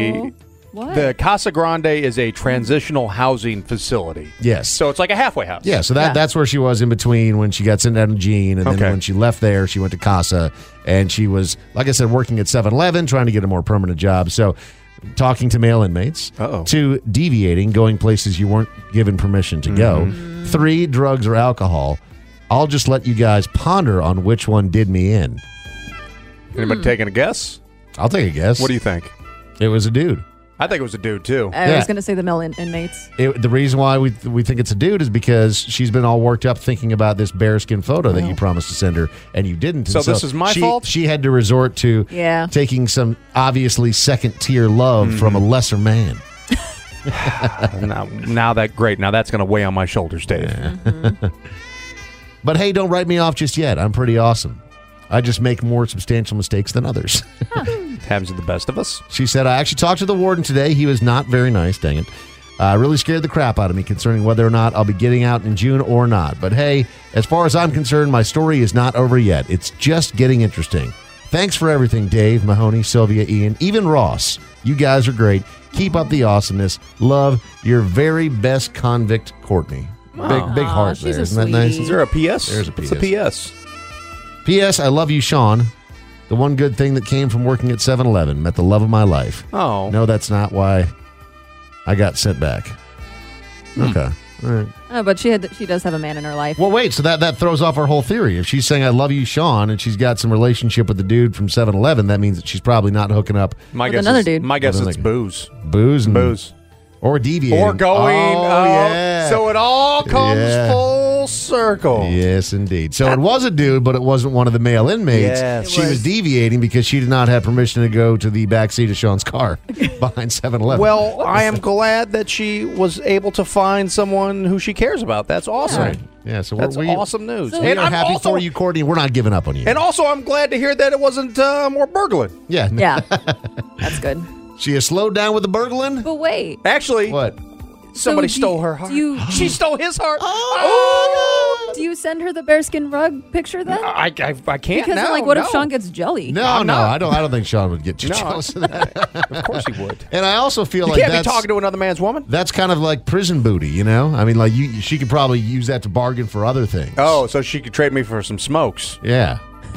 What? The Casa Grande is a transitional housing facility. Yes. So it's like a halfway house. Yeah, so that's where she was in between when she got sent down to Gene, and then when she left there, she went to Casa, and she was, like I said, working at 7-Eleven, trying to get a more permanent job. So talking to male inmates. Two, deviating, going places you weren't given permission to go. 3, drugs or alcohol. I'll just let you guys ponder on which one did me in. Anybody taking a guess? I'll take a guess. What do you think? It was a dude. I think it was a dude, too. I was going to say the male inmates. The reason why we think it's a dude is because she's been all worked up thinking about this bearskin photo that you promised to send her, and you didn't. And So this is my fault? She had to resort to taking some obviously second-tier love from a lesser man. Now that's going to weigh on my shoulders, Dave. But hey, don't write me off just yet. I'm pretty awesome. I just make more substantial mistakes than others. Happens to the best of us. She said, I actually talked to the warden today. He was not very nice, dang it. Really scared the crap out of me concerning whether or not I'll be getting out in June or not. But hey, as far as I'm concerned, my story is not over yet. It's just getting interesting. Thanks for everything, Dave, Mahoney, Sylvia, Ian, even Ross. You guys are great. Keep up the awesomeness. Love, your very best convict, Courtney. Big heart she's there. a Isn't that nice? Is there a PS? There's a PS. It's a PS. P.S. I love you, Sean. The one good thing that came from working at 7-Eleven. Met the love of my life. Oh. No, that's not why I got sent back. Okay. All right. But she does have a man in her life. Well, wait. So that throws off our whole theory. If she's saying "I love you, Sean," and she's got some relationship with the dude from 7-Eleven, that means that she's probably not hooking up. With another dude. My guess it's booze. Booze and booze. Or deviating. Or going. Yeah. So it all comes full circle. Yes, indeed. So it was a dude, but it wasn't one of the male inmates. Yes. She was deviating because she did not have permission to go to the backseat of Sean's car behind 7-Eleven. Well, I am glad that she was able to find someone who she cares about. That's awesome. Right. Yeah, so that's awesome news. We are happy for you, Courtney. We're not giving up on you. And also, I'm glad to hear that it wasn't more burgling. Yeah. Yeah. That's good. She has slowed down with the burgling? But wait. Actually. What? Somebody stole her heart. She stole his heart. Oh. Do you send her the bearskin rug picture then? I can't Because now. then, like, what if Sean gets jelly? No, I don't think Sean would get too jealous of that. Of course he would. And I also feel you like can't be talking to another man's woman. That's kind of like prison booty, you know? I mean, like she could probably use that to bargain for other things. Oh, so she could trade me for some smokes. Yeah.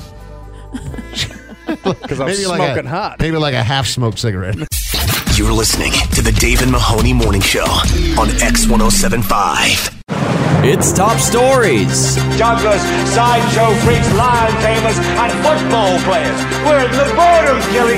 Because I'm smoking hot. Maybe like a half-smoked cigarette. You're listening to the Dave and Mahoney Morning Show on X1075. It's Top Stories. Jugglers, sideshow freaks, lion tamers, and football players. We're in the boredom-killing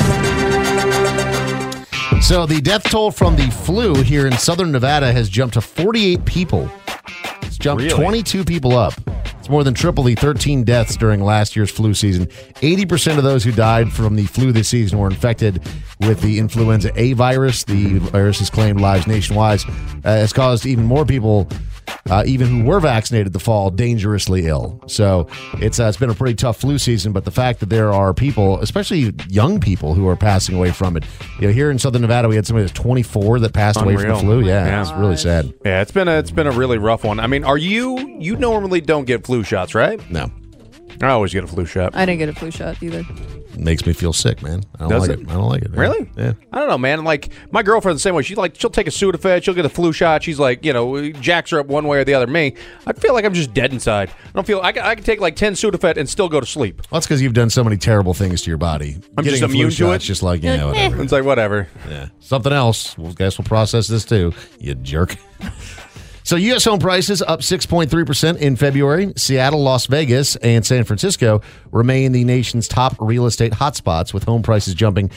business. So the death toll from the flu here in southern Nevada has jumped to 48 people. It's jumped 22 people up. It's more than triple the 13 deaths during last year's flu season. 80% of those who died from the flu this season were infected with the influenza A virus. The virus has claimed lives nationwide. Has caused even more people, even who were vaccinated, to fall dangerously ill. So it's been a pretty tough flu season, but the fact that there are people, especially young people, who are passing away from it. You know, here in southern Nevada, we had somebody that's 24 that passed away from the flu. Yeah, it's really sad. Yeah, it's been a really rough one. I mean, you normally don't get flu shots, right? No. I always get a flu shot. I didn't get a flu shot either. Makes me feel sick, man. I don't like it. I don't like it. Man. Really? Yeah. I don't know, man. Like my girlfriend's the same way. She'll take a Sudafed. She'll get a flu shot. She's like, jacks her up one way or the other. Me, I feel like I'm just dead inside. I don't feel. I can take like 10 Sudafed and still go to sleep. Well, that's because you've done so many terrible things to your body. I'm Getting just immune to it. Just like whatever. It's like whatever. Yeah. Something else. Well, guess we'll process this too. You jerk. So U.S. home prices up 6.3% in February. Seattle, Las Vegas, and San Francisco remain the nation's top real estate hotspots, with home prices jumping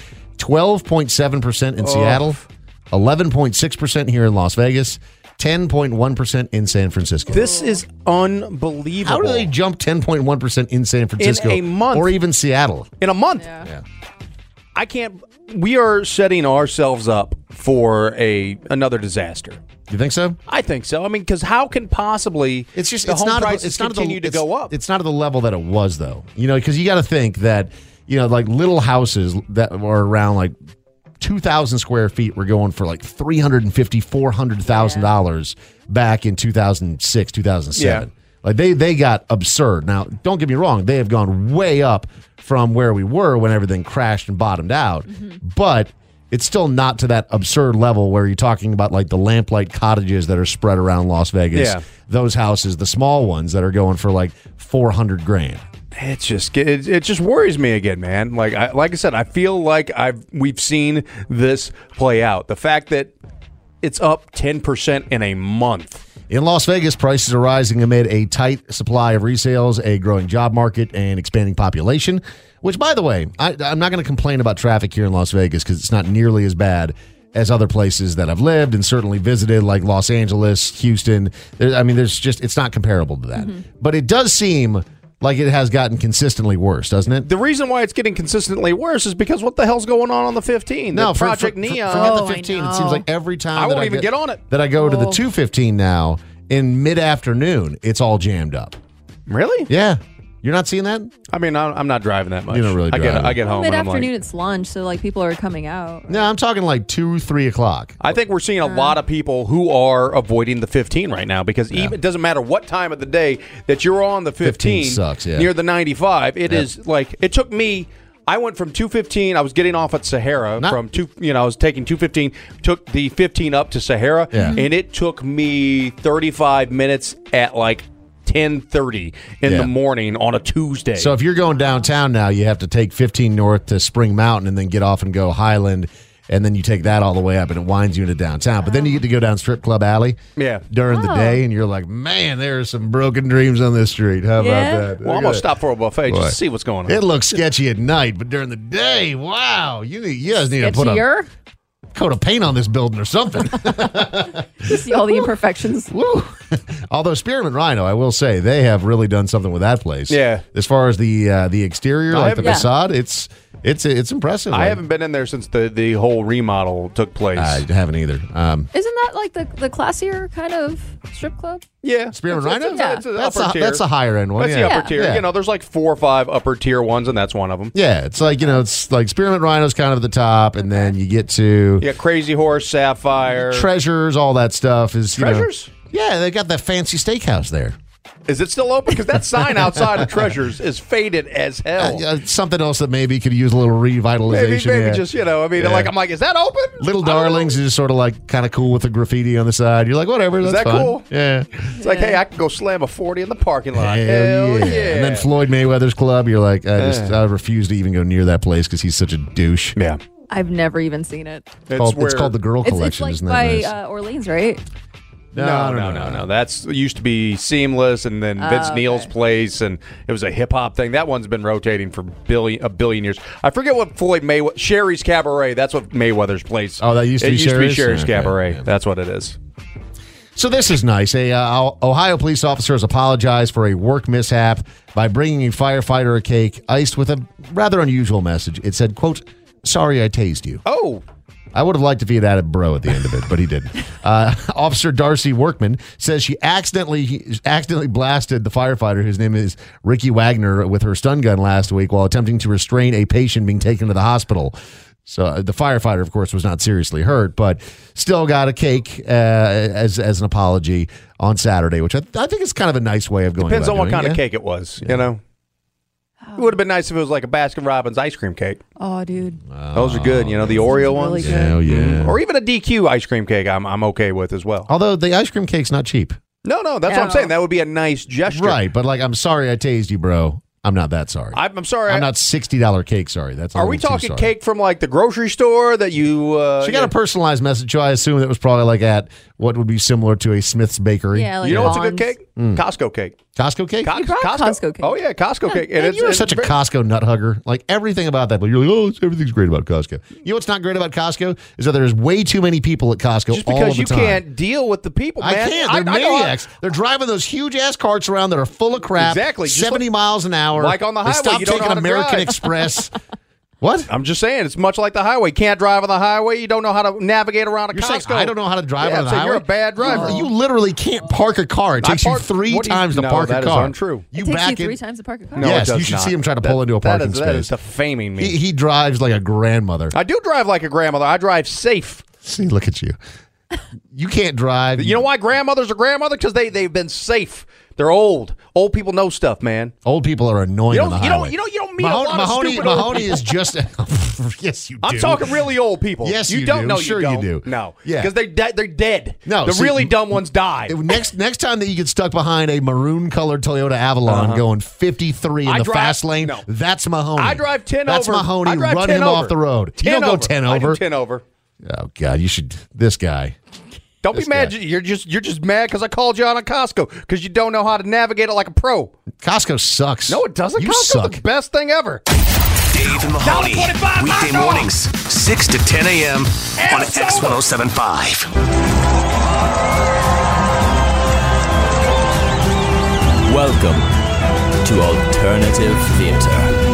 12.7% in Seattle, 11.6% here in Las Vegas, 10.1% in San Francisco. This is unbelievable. How do they jump 10.1% in San Francisco? In a month. Or even Seattle? In a month. Yeah. I can't. We are setting ourselves up for another disaster. You think so? I think so. I mean, because how can possibly home prices continue to go up? It's not at the level that it was, though. Because you got to think that, like little houses that were around like 2,000 square feet were going for like $350,000, $400,000 back in 2006, 2007. Yeah. Like they got absurd. Now, don't get me wrong; they have gone way up from where we were when everything crashed and bottomed out. Mm-hmm. But it's still not to that absurd level where you're talking about like the lamplight cottages that are spread around Las Vegas. Yeah. Those houses, the small ones that are going for like $400,000. It just worries me again, man. Like I said, I feel like we've seen this play out. The fact that it's up 10% in a month. In Las Vegas, prices are rising amid a tight supply of resales, a growing job market, and expanding population, which, by the way, I'm not going to complain about traffic here in Las Vegas because it's not nearly as bad as other places that I've lived and certainly visited, like Los Angeles, Houston. It's not comparable to that. Mm-hmm. But it does seem like it has gotten consistently worse, doesn't it? The reason why it's getting consistently worse is because what the hell's going on the 15? No, Project Neon. Forget the 15. It seems like every time I won't even get on it. That I go to the 215 now, in mid-afternoon, it's all jammed up. Really? Yeah. You're not seeing that? I mean, I'm not driving that much. You don't really drive. I get home. Mid-afternoon, it's lunch, so like people are coming out. No, I'm talking like 2, 3 o'clock. I think we're seeing a lot of people who are avoiding the 15 right now because even it doesn't matter what time of the day that you're on the 15 sucks, yeah. near the 95. It is like it took me. I went from 215. I was getting off at Sahara I was taking 215. Took the 15 up to Sahara, and it took me 35 minutes at like 10:30 in the morning on a Tuesday. So if you're going downtown now, you have to take 15 north to Spring Mountain and then get off and go Highland and then you take that all the way up, and it winds you into downtown. But then you get to go down Strip Club Alley during the day, and you're like, man, there are some broken dreams on this street. How about that? Well, I'm going to stop for a buffet just to see what's going on. It looks sketchy at night, but during the day, wow, you guys need to put a coat of paint on this building or something. You see all the imperfections. Woo. Although Spearmint Rhino, I will say, they have really done something with that place. Yeah. As far as the exterior, like the facade, it's impressive. I haven't been in there since the whole remodel took place. I haven't either. Isn't that like the classier kind of strip club? Yeah. Spearmint Rhino? That's a higher end one. That's the upper tier. Yeah. You know, there's like 4 or 5 upper tier ones, and that's one of them. Yeah, it's like, it's like Spearmint Rhino's kind of at the top, and then you get to... You got Crazy Horse, Sapphire. Treasures, all that stuff is, Treasures? Yeah, they got that fancy steakhouse there. Is it still open? Because that sign outside of Treasures is faded as hell. Something else that maybe could use a little revitalization. Maybe just, I'm like, is that open? Little Darlings is just sort of like kind of cool with the graffiti on the side. You're like, whatever, that's fine. Cool? Yeah. It's like, hey, I can go slam a 40 in the parking lot. Hell yeah. And then Floyd Mayweather's club, you're like, I refuse to even go near that place because he's such a douche. Yeah. I've never even seen it. It's called the Girl Collection, it's like isn't that by nice? Orleans, right? No. That's used to be Seamless, and then Vince Neil's place, and it was a hip hop thing. That one's been rotating for a billion years. I forget what Floyd Mayweather. Sherry's Cabaret. That's what Mayweather's place. Oh, that used to be Sherry's? It used to be Sherry's Cabaret. Yeah. That's what it is. So this is nice. A Ohio police officer has apologized for a work mishap by bringing a firefighter a cake iced with a rather unusual message. It said, quote, "Sorry I tased you." Oh. I would have liked if he had added bro at the end of it, but he didn't. Officer Darcy Workman says she accidentally blasted the firefighter, whose name is Ricky Wagner, with her stun gun last week while attempting to restrain a patient being taken to the hospital. So the firefighter, of course, was not seriously hurt, but still got a cake as an apology on Saturday, which I think is kind of a nice way of going. Depends on what kind of cake it was, you know. It would have been nice if it was like a Baskin-Robbins ice cream cake. Oh, dude. Those are good. You know, the Oreo ones. Really good. Hell yeah. Or even a DQ ice cream cake I'm okay with as well. Although the ice cream cake's not cheap. No, that's what I'm saying. That would be a nice gesture. Right, but like, I'm sorry I tased you, bro. I'm not that sorry. I'm sorry. I'm not $60 cake sorry. That's Are we talking cake from like the grocery store that you... she got a personalized message, so I assume that was probably like at what would be similar to a Smith's Bakery. Yeah, like you know what's a good cake? Costco cake. Costco cake? Costco cake. Oh, yeah, Costco cake. And you're such a Costco nut hugger. Like, everything about that, but you're like, everything's great about Costco. You know what's not great about Costco? Is that there's way too many people at Costco just all the time. because you can't deal with the people, man. I can't. They're maniacs. They're driving those huge-ass carts around that are full of crap. Exactly. 70 miles an hour. Like on the highway, Stop you don't know taking how to American drive. Express. What? I'm just saying, it's much like the highway. You can't drive on the highway. You don't know how to navigate around a You're Costco. saying I don't know how to drive on the highway? You're a bad driver. You literally can't park a car. It takes you 3 times to park a car. That is untrue. It takes you 3 times to park a car? No, yes, it does you should not. see him try to pull into a parking space. That is defaming me. He drives like a grandmother. I do drive like a grandmother. I drive safe. See, look at you. You can't drive. You know why grandmothers are grandmothers? Because they've been safe. They're old. Old people know stuff, man. Old people are annoying on the highway. You don't meet a lot of stupid old Mahoney people. is just... Yes, you do. I'm talking really old people. Yes, you don't do. know. Sure you you do. No. Yeah. Because they're dead. No, the really dumb ones died. Next time that you get stuck behind a maroon-colored Toyota Avalon going 53 in the fast lane, that's Mahoney. I drive 10 that's over. That's Mahoney. I drive Run 10 him over. off the road. 10 You don't over. go 10 over. I do 10 over. Oh, God. You should... This guy... Don't be mad. You're just mad because I called you out on Costco because you don't know how to navigate it like a pro. Costco sucks. No, it doesn't. You Costco's suck. the best thing ever. Dave and Mahoney. Weekday mornings, 6 to 10 a.m. on X1075. Welcome to Alternative Theater.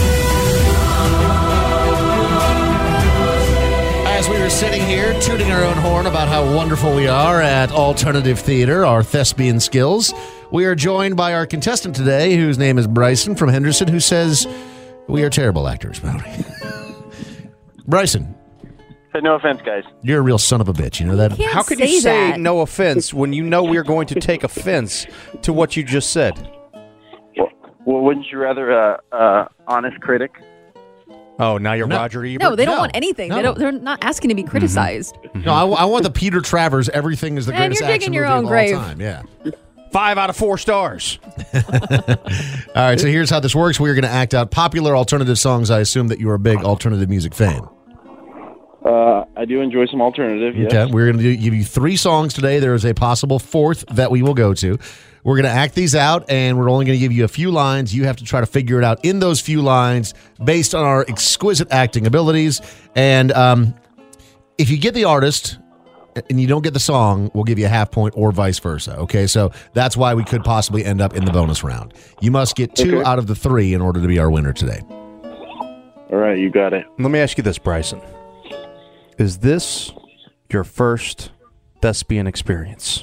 As we were sitting here tooting our own horn about how wonderful we are at Alternative Theater, our thespian skills, we are joined by our contestant today, whose name is Bryson from Henderson, who says we are terrible actors, Mahoney. Bryson. Hey, no offense, guys. You're a real son of a bitch, you know that? How could you say no offense when you know we are going to take offense to what you just said? Well, wouldn't you rather honest critic? Oh, now you're Roger Ebert? No, they don't want anything. No. They're not asking to be criticized. No, I want the Peter Travers, everything is the Man, greatest you're action digging your movie own of grave. all time. Yeah. 5 out of 4 stars. All right, so here's how this works. We're going to act out popular alternative songs. I assume that you're a big alternative music fan. I do enjoy some alternative, yes. Okay, we're going to give you 3 songs today. There is a possible 4th that we will go to. We're going to act these out, and we're only going to give you a few lines. You have to try to figure it out in those few lines based on our exquisite acting abilities. And if you get the artist and you don't get the song, we'll give you a half point or vice versa. Okay, so that's why we could possibly end up in the bonus round. You must get 2 out of the 3 in order to be our winner today. All right, you got it. Let me ask you this, Bryson. Is this your first thespian experience?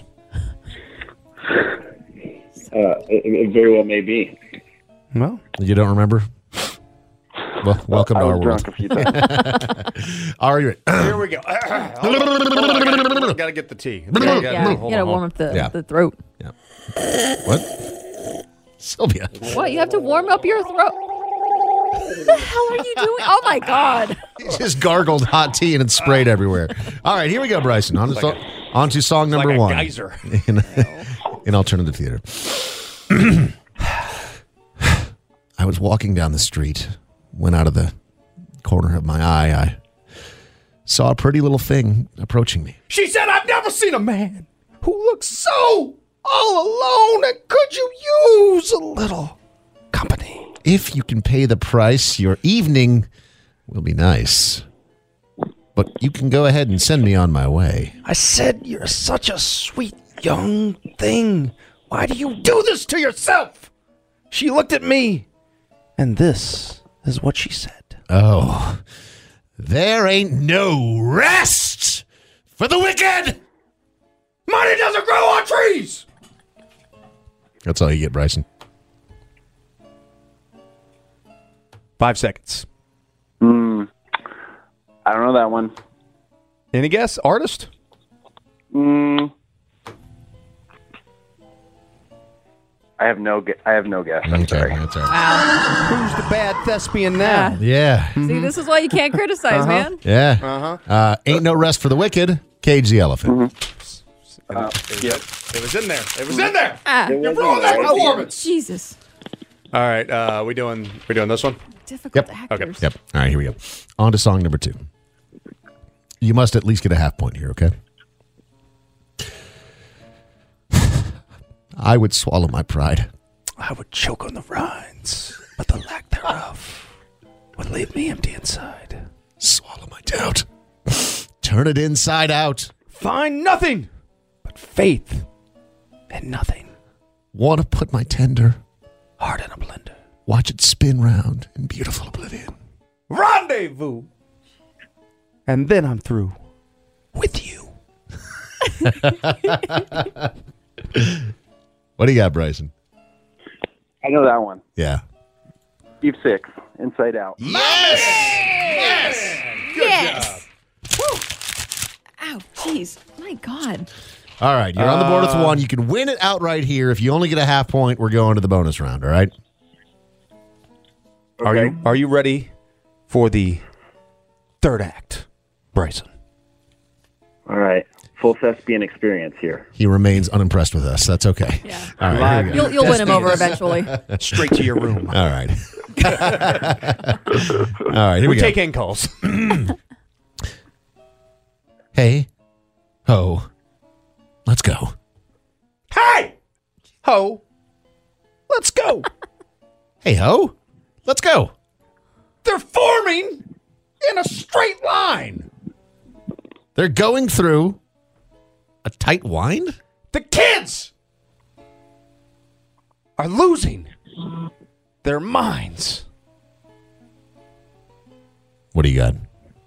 It very well may be. Well, you don't remember? Well, welcome to our world. Drunk a few times. All right. Here we go. Got to get the tea. You gotta warm up the throat. Yeah. What? Sylvia. What? You have to warm up your throat. What the hell are you doing? Oh my God. He just gargled hot tea and it sprayed everywhere. All right, here we go, Bryson. On to song number like 1. Geyser. In alternative theater. I was walking down the street, went out of the corner of my eye. I saw a pretty little thing approaching me. She said, I've never seen a man who looks so all alone, and could you use a little company? If you can pay the price, your evening will be nice. But you can go ahead and send me on my way. I said, you're such a sweet young thing. Why do you do this to yourself? She looked at me, and this is what she said. Oh, there ain't no rest for the wicked. Money doesn't grow on trees. That's all you get, Bryson. 5 seconds. I don't know that one. Any guess? Artist? I have no guess. I'm sorry. That's all right. Who's the bad thespian now? Yeah. See, this is why you can't criticize, man. Yeah. Ain't no rest for the wicked. Cage the elephant. It was in there. It was in there. You ruined that performance. Jesus. All right. We're doing this one? Difficult actors. Okay. Yep. All right, here we go. On to song number 2. You must at least get a half point here, okay? I would swallow my pride. I would choke on the rinds, but the lack thereof would leave me empty inside. Swallow my doubt. Turn it inside out. Find nothing but faith and nothing. Want to put my tender heart in a blender. Watch it spin round in beautiful oblivion. Rendezvous. And then I'm through with you. What do you got, Bryson? I know that one. Yeah. Eve 6, Inside Out. Yes! Yes! Ow, jeez. My God. All right, you're on the board with 1. You can win it outright here. If you only get a half point, we're going to the bonus round, all right? Okay. Are you ready for the 3rd act, Bryson? All right. Full thespian experience here. He remains unimpressed with us. That's okay. Yeah. All right, here we go. You'll win him over eventually. Straight to your room. All right. All right, here we go. take in calls. Hey. Ho. Let's go. Hey! Ho. Let's go. Hey, ho. Let's go. They're forming in a straight line. They're going through a tight wind? The kids are losing their minds. What do you got?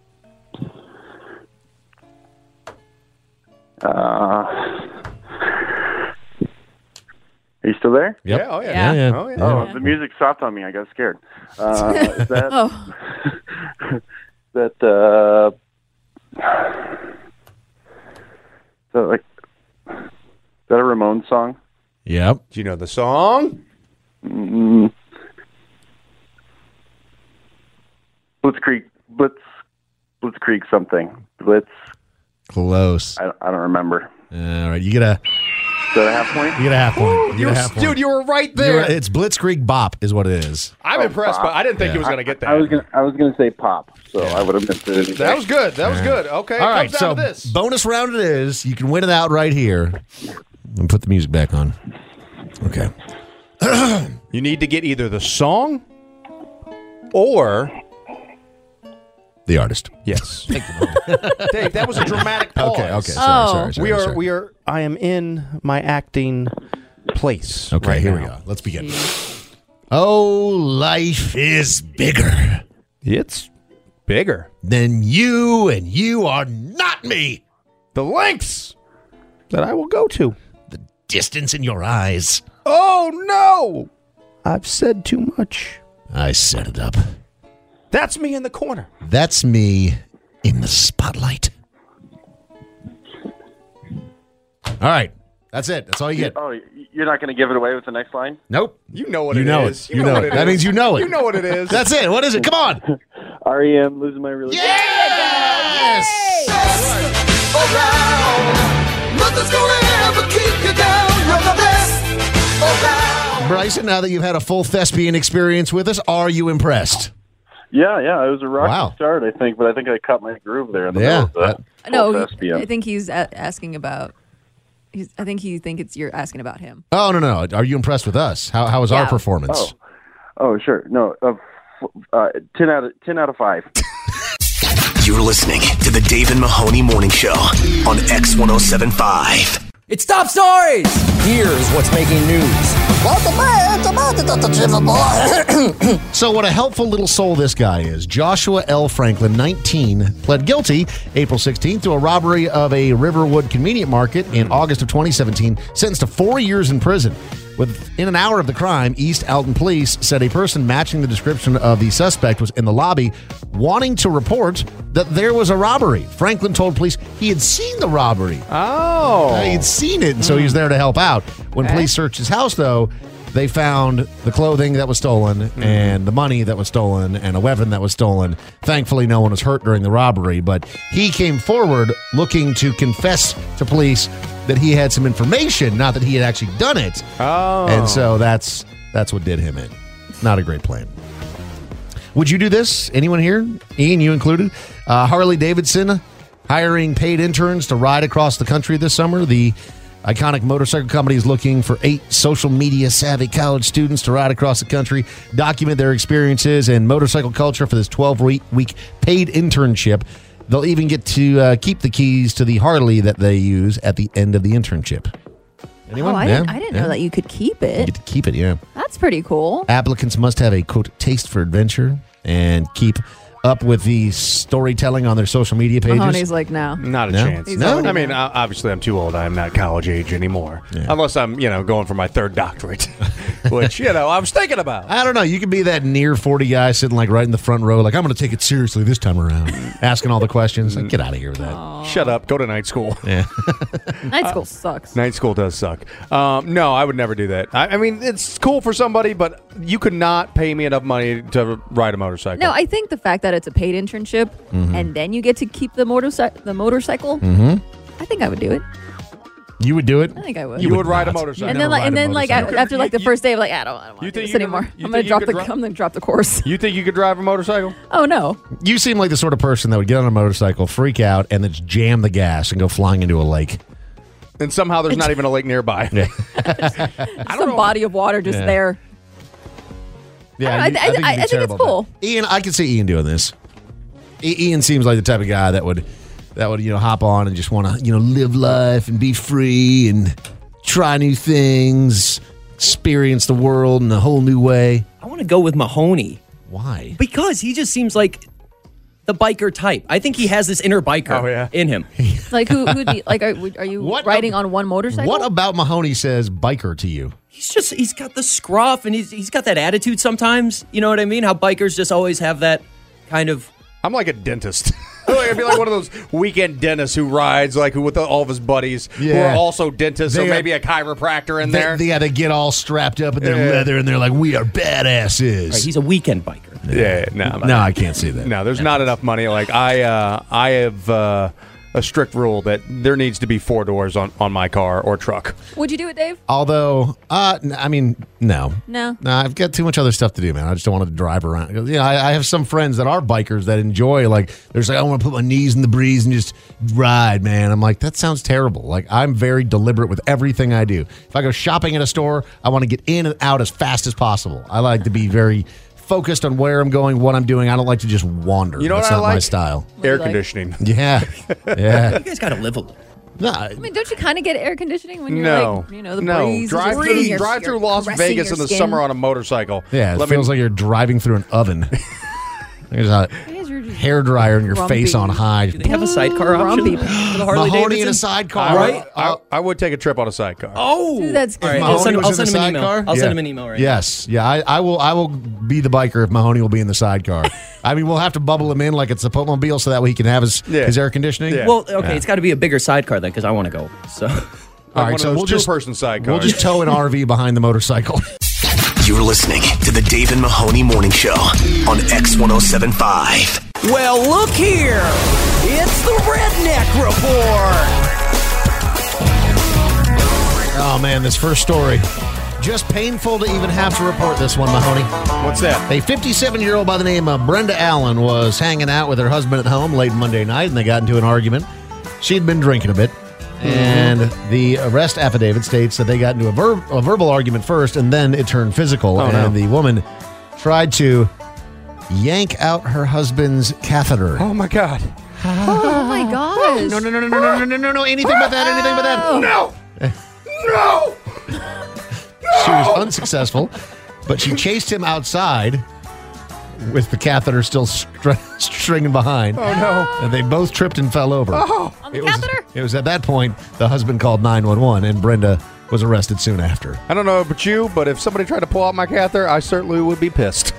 Are you still there? Yep. Yeah, oh yeah. Yeah. Oh, yeah. Oh, the music stopped on me. I got scared. Is that is that a Ramones song? Yep. Do you know the song? Blitzkrieg something. Blitz. Close. I don't remember. All right, you get a So a half point? You get a half point. You get a half point. Dude, you were right there. It's Blitzkrieg Bop is what it is. I'm impressed, but I didn't think he was going to get that. I was gonna say pop, so I would have missed it anyway. That was good. That was good. Okay, All right, comes so down to this. bonus round it is. You can win it out right here. And put the music back on. Okay. You need to get either the song or the artist. Yes. Dave, that was a dramatic pause. Okay. Sorry. We are. I am in my acting place. Okay, right here now. we go. Let's begin. Oh, life is bigger. It's bigger than you, and you are not me. The lengths that I will go to. The distance in your eyes. Oh, no. I've said too much. I set it up. That's me in the corner. That's me in the spotlight. All right. That's it. That's all you get. Oh, you're not going to give it away with the next line? Nope. You know what it is. You know it. That means you know it. You know what it is. That's it. What is it? Come on. REM, Losing My Religion. Yes! Nothing's gonna ever keep you down. You're the best around. Bryson, now that you've had a full thespian experience with us, are you impressed? Yeah, it was a rocky start, I think, but I think I cut my groove there in the middle of that. No, I think he's asking about. I think you're asking about him. Oh, no. Are you impressed with us? How was our performance? Oh, sure. No, 10 out of 5. You're listening to the Dave and Mahoney Morning Show on X1075. It's top stories. Here's what's making news. So what a helpful little soul this guy is. Joshua L. Franklin, 19, pled guilty April 16th to a robbery of a Riverwood convenient market in August of 2017, sentenced to 4 years in prison. Within an hour of the crime, East Alton police said a person matching the description of the suspect was in the lobby wanting to report that there was a robbery. Franklin told police he had seen the robbery. Oh. He had seen it, and so he was there to help out. When police searched his house, though, they found the clothing that was stolen and the money that was stolen and a weapon that was stolen. Thankfully, no one was hurt during the robbery, but he came forward looking to confess to police that he had some information, not that he had actually done it. Oh. And so that's what did him in. Not a great plan. Would you do this? Anyone here? Ian, you included? Harley Davidson hiring paid interns to ride across the country this summer. The iconic motorcycle company is looking for 8 social media savvy college students to ride across the country, document their experiences and motorcycle culture for this 12-week paid internship. They'll even get to keep the keys to the Harley that they use at the end of the internship. Anyone? I didn't know that you could keep it. You get to keep it, yeah. That's pretty cool. Applicants must have a, quote, taste for adventure and keep up with the storytelling on their social media pages. Mahoney's like, no. Not a No? chance. No? I mean, obviously, I'm too old. I'm not college age anymore. Yeah. Unless I'm, going for my 3rd doctorate, which, I was thinking about. I don't know. You could be that near 40 guy sitting like right in the front row, like, I'm going to take it seriously this time around, asking all the questions. Like, get out of here with that. Shut up. Go to night school. Yeah. Night school sucks. Night school does suck. No, I would never do that. I mean, it's cool for somebody, but you could not pay me enough money to ride a motorcycle. No, I think the fact that it's a paid internship and then you get to keep the motorcycle, I think I would do it. You would do it? I think I would. You would ride a motorcycle. And then, after the first day, like, I don't want to do this anymore. I'm going to drop the course. You think you could drive a motorcycle? Oh, no. You seem like the sort of person that would get on a motorcycle, freak out, and then just jam the gas and go flying into a lake. And somehow there's not even a lake nearby. Yeah. Some body of water just there. Yeah, I think it's cool. Ian, I could see Ian doing this. Ian seems like the type of guy that would hop on and just want to live life and be free and try new things, experience the world in a whole new way. I want to go with Mahoney. Why? Because he just seems like the biker type. I think he has this inner biker in him. Like who'd be like? Are you riding on one motorcycle? What about Mahoney says biker to you? He's got the scruff and he's got that attitude sometimes. You know what I mean? How bikers just always have that kind of. I'm like a dentist. I'd be like one of those weekend dentists who rides with all of his buddies who are also dentists, or maybe a chiropractor in there. They get all strapped up in their leather, and they're like, we are badasses. Right, he's a weekend biker. Yeah, no, I can't see that. No, there's not enough money. Like I have a strict rule that there needs to be 4 doors on my car or truck. Would you do it, Dave? Although, no. No. I've got too much other stuff to do, man. I just don't want to drive around. I have some friends that are bikers that enjoy, like, they're just like, I want to put my knees in the breeze and just ride, man. I'm like, that sounds terrible. Like, I'm very deliberate with everything I do. If I go shopping at a store, I want to get in and out as fast as possible. I like to be very focused on where I'm going, what I'm doing. I don't like to just wander. You know That's what I not like? my style. Air conditioning. Yeah. Yeah. You guys got to live a little. No, I mean, don't you kind of get air conditioning when you're No. like, the breeze? Drive through Las Vegas in the summer on a motorcycle. Yeah, it feels like you're driving through an oven. There's a hair dryer in your face on high. Do they have a sidecar option for the Harley Mahoney Davidson? in a sidecar. Right? I would take a trip on a sidecar. Oh, dude, that's all right. cool. I'll send was in him the an email. sidecar? I'll Yeah. send him an email right Yes. Yeah, I will be the biker if Mahoney will be in the sidecar. I mean, we'll have to bubble him in like it's a Popemobile so that way he can have his air conditioning. now. Well, okay, it's got to be a bigger sidecar then because I want to go. So, All right, so we'll just two-person sidecars. We'll just tow an RV behind the motorcycle. You're listening to the Dave and Mahoney Morning Show on X1075. Well, look here. It's the Redneck Report. Oh, man, this first story. Just painful to even have to report this one, Mahoney. What's that? A 57-year-old by the name of Brenda Allen was hanging out with her husband at home late Monday night, and they got into an argument. She'd been drinking a bit, and the arrest affidavit states that they got into a verbal argument first, and then it turned physical, the woman tried to yank out her husband's catheter. Oh, my God. Oh, my gosh. No, anything but that. No! No! She was unsuccessful, but she chased him outside with the catheter still stringing behind. Oh, no. And they both tripped and fell over. On the catheter? It was at that point the husband called 911, and Brenda was arrested soon after. I don't know about you, but if somebody tried to pull out my catheter, I certainly would be pissed.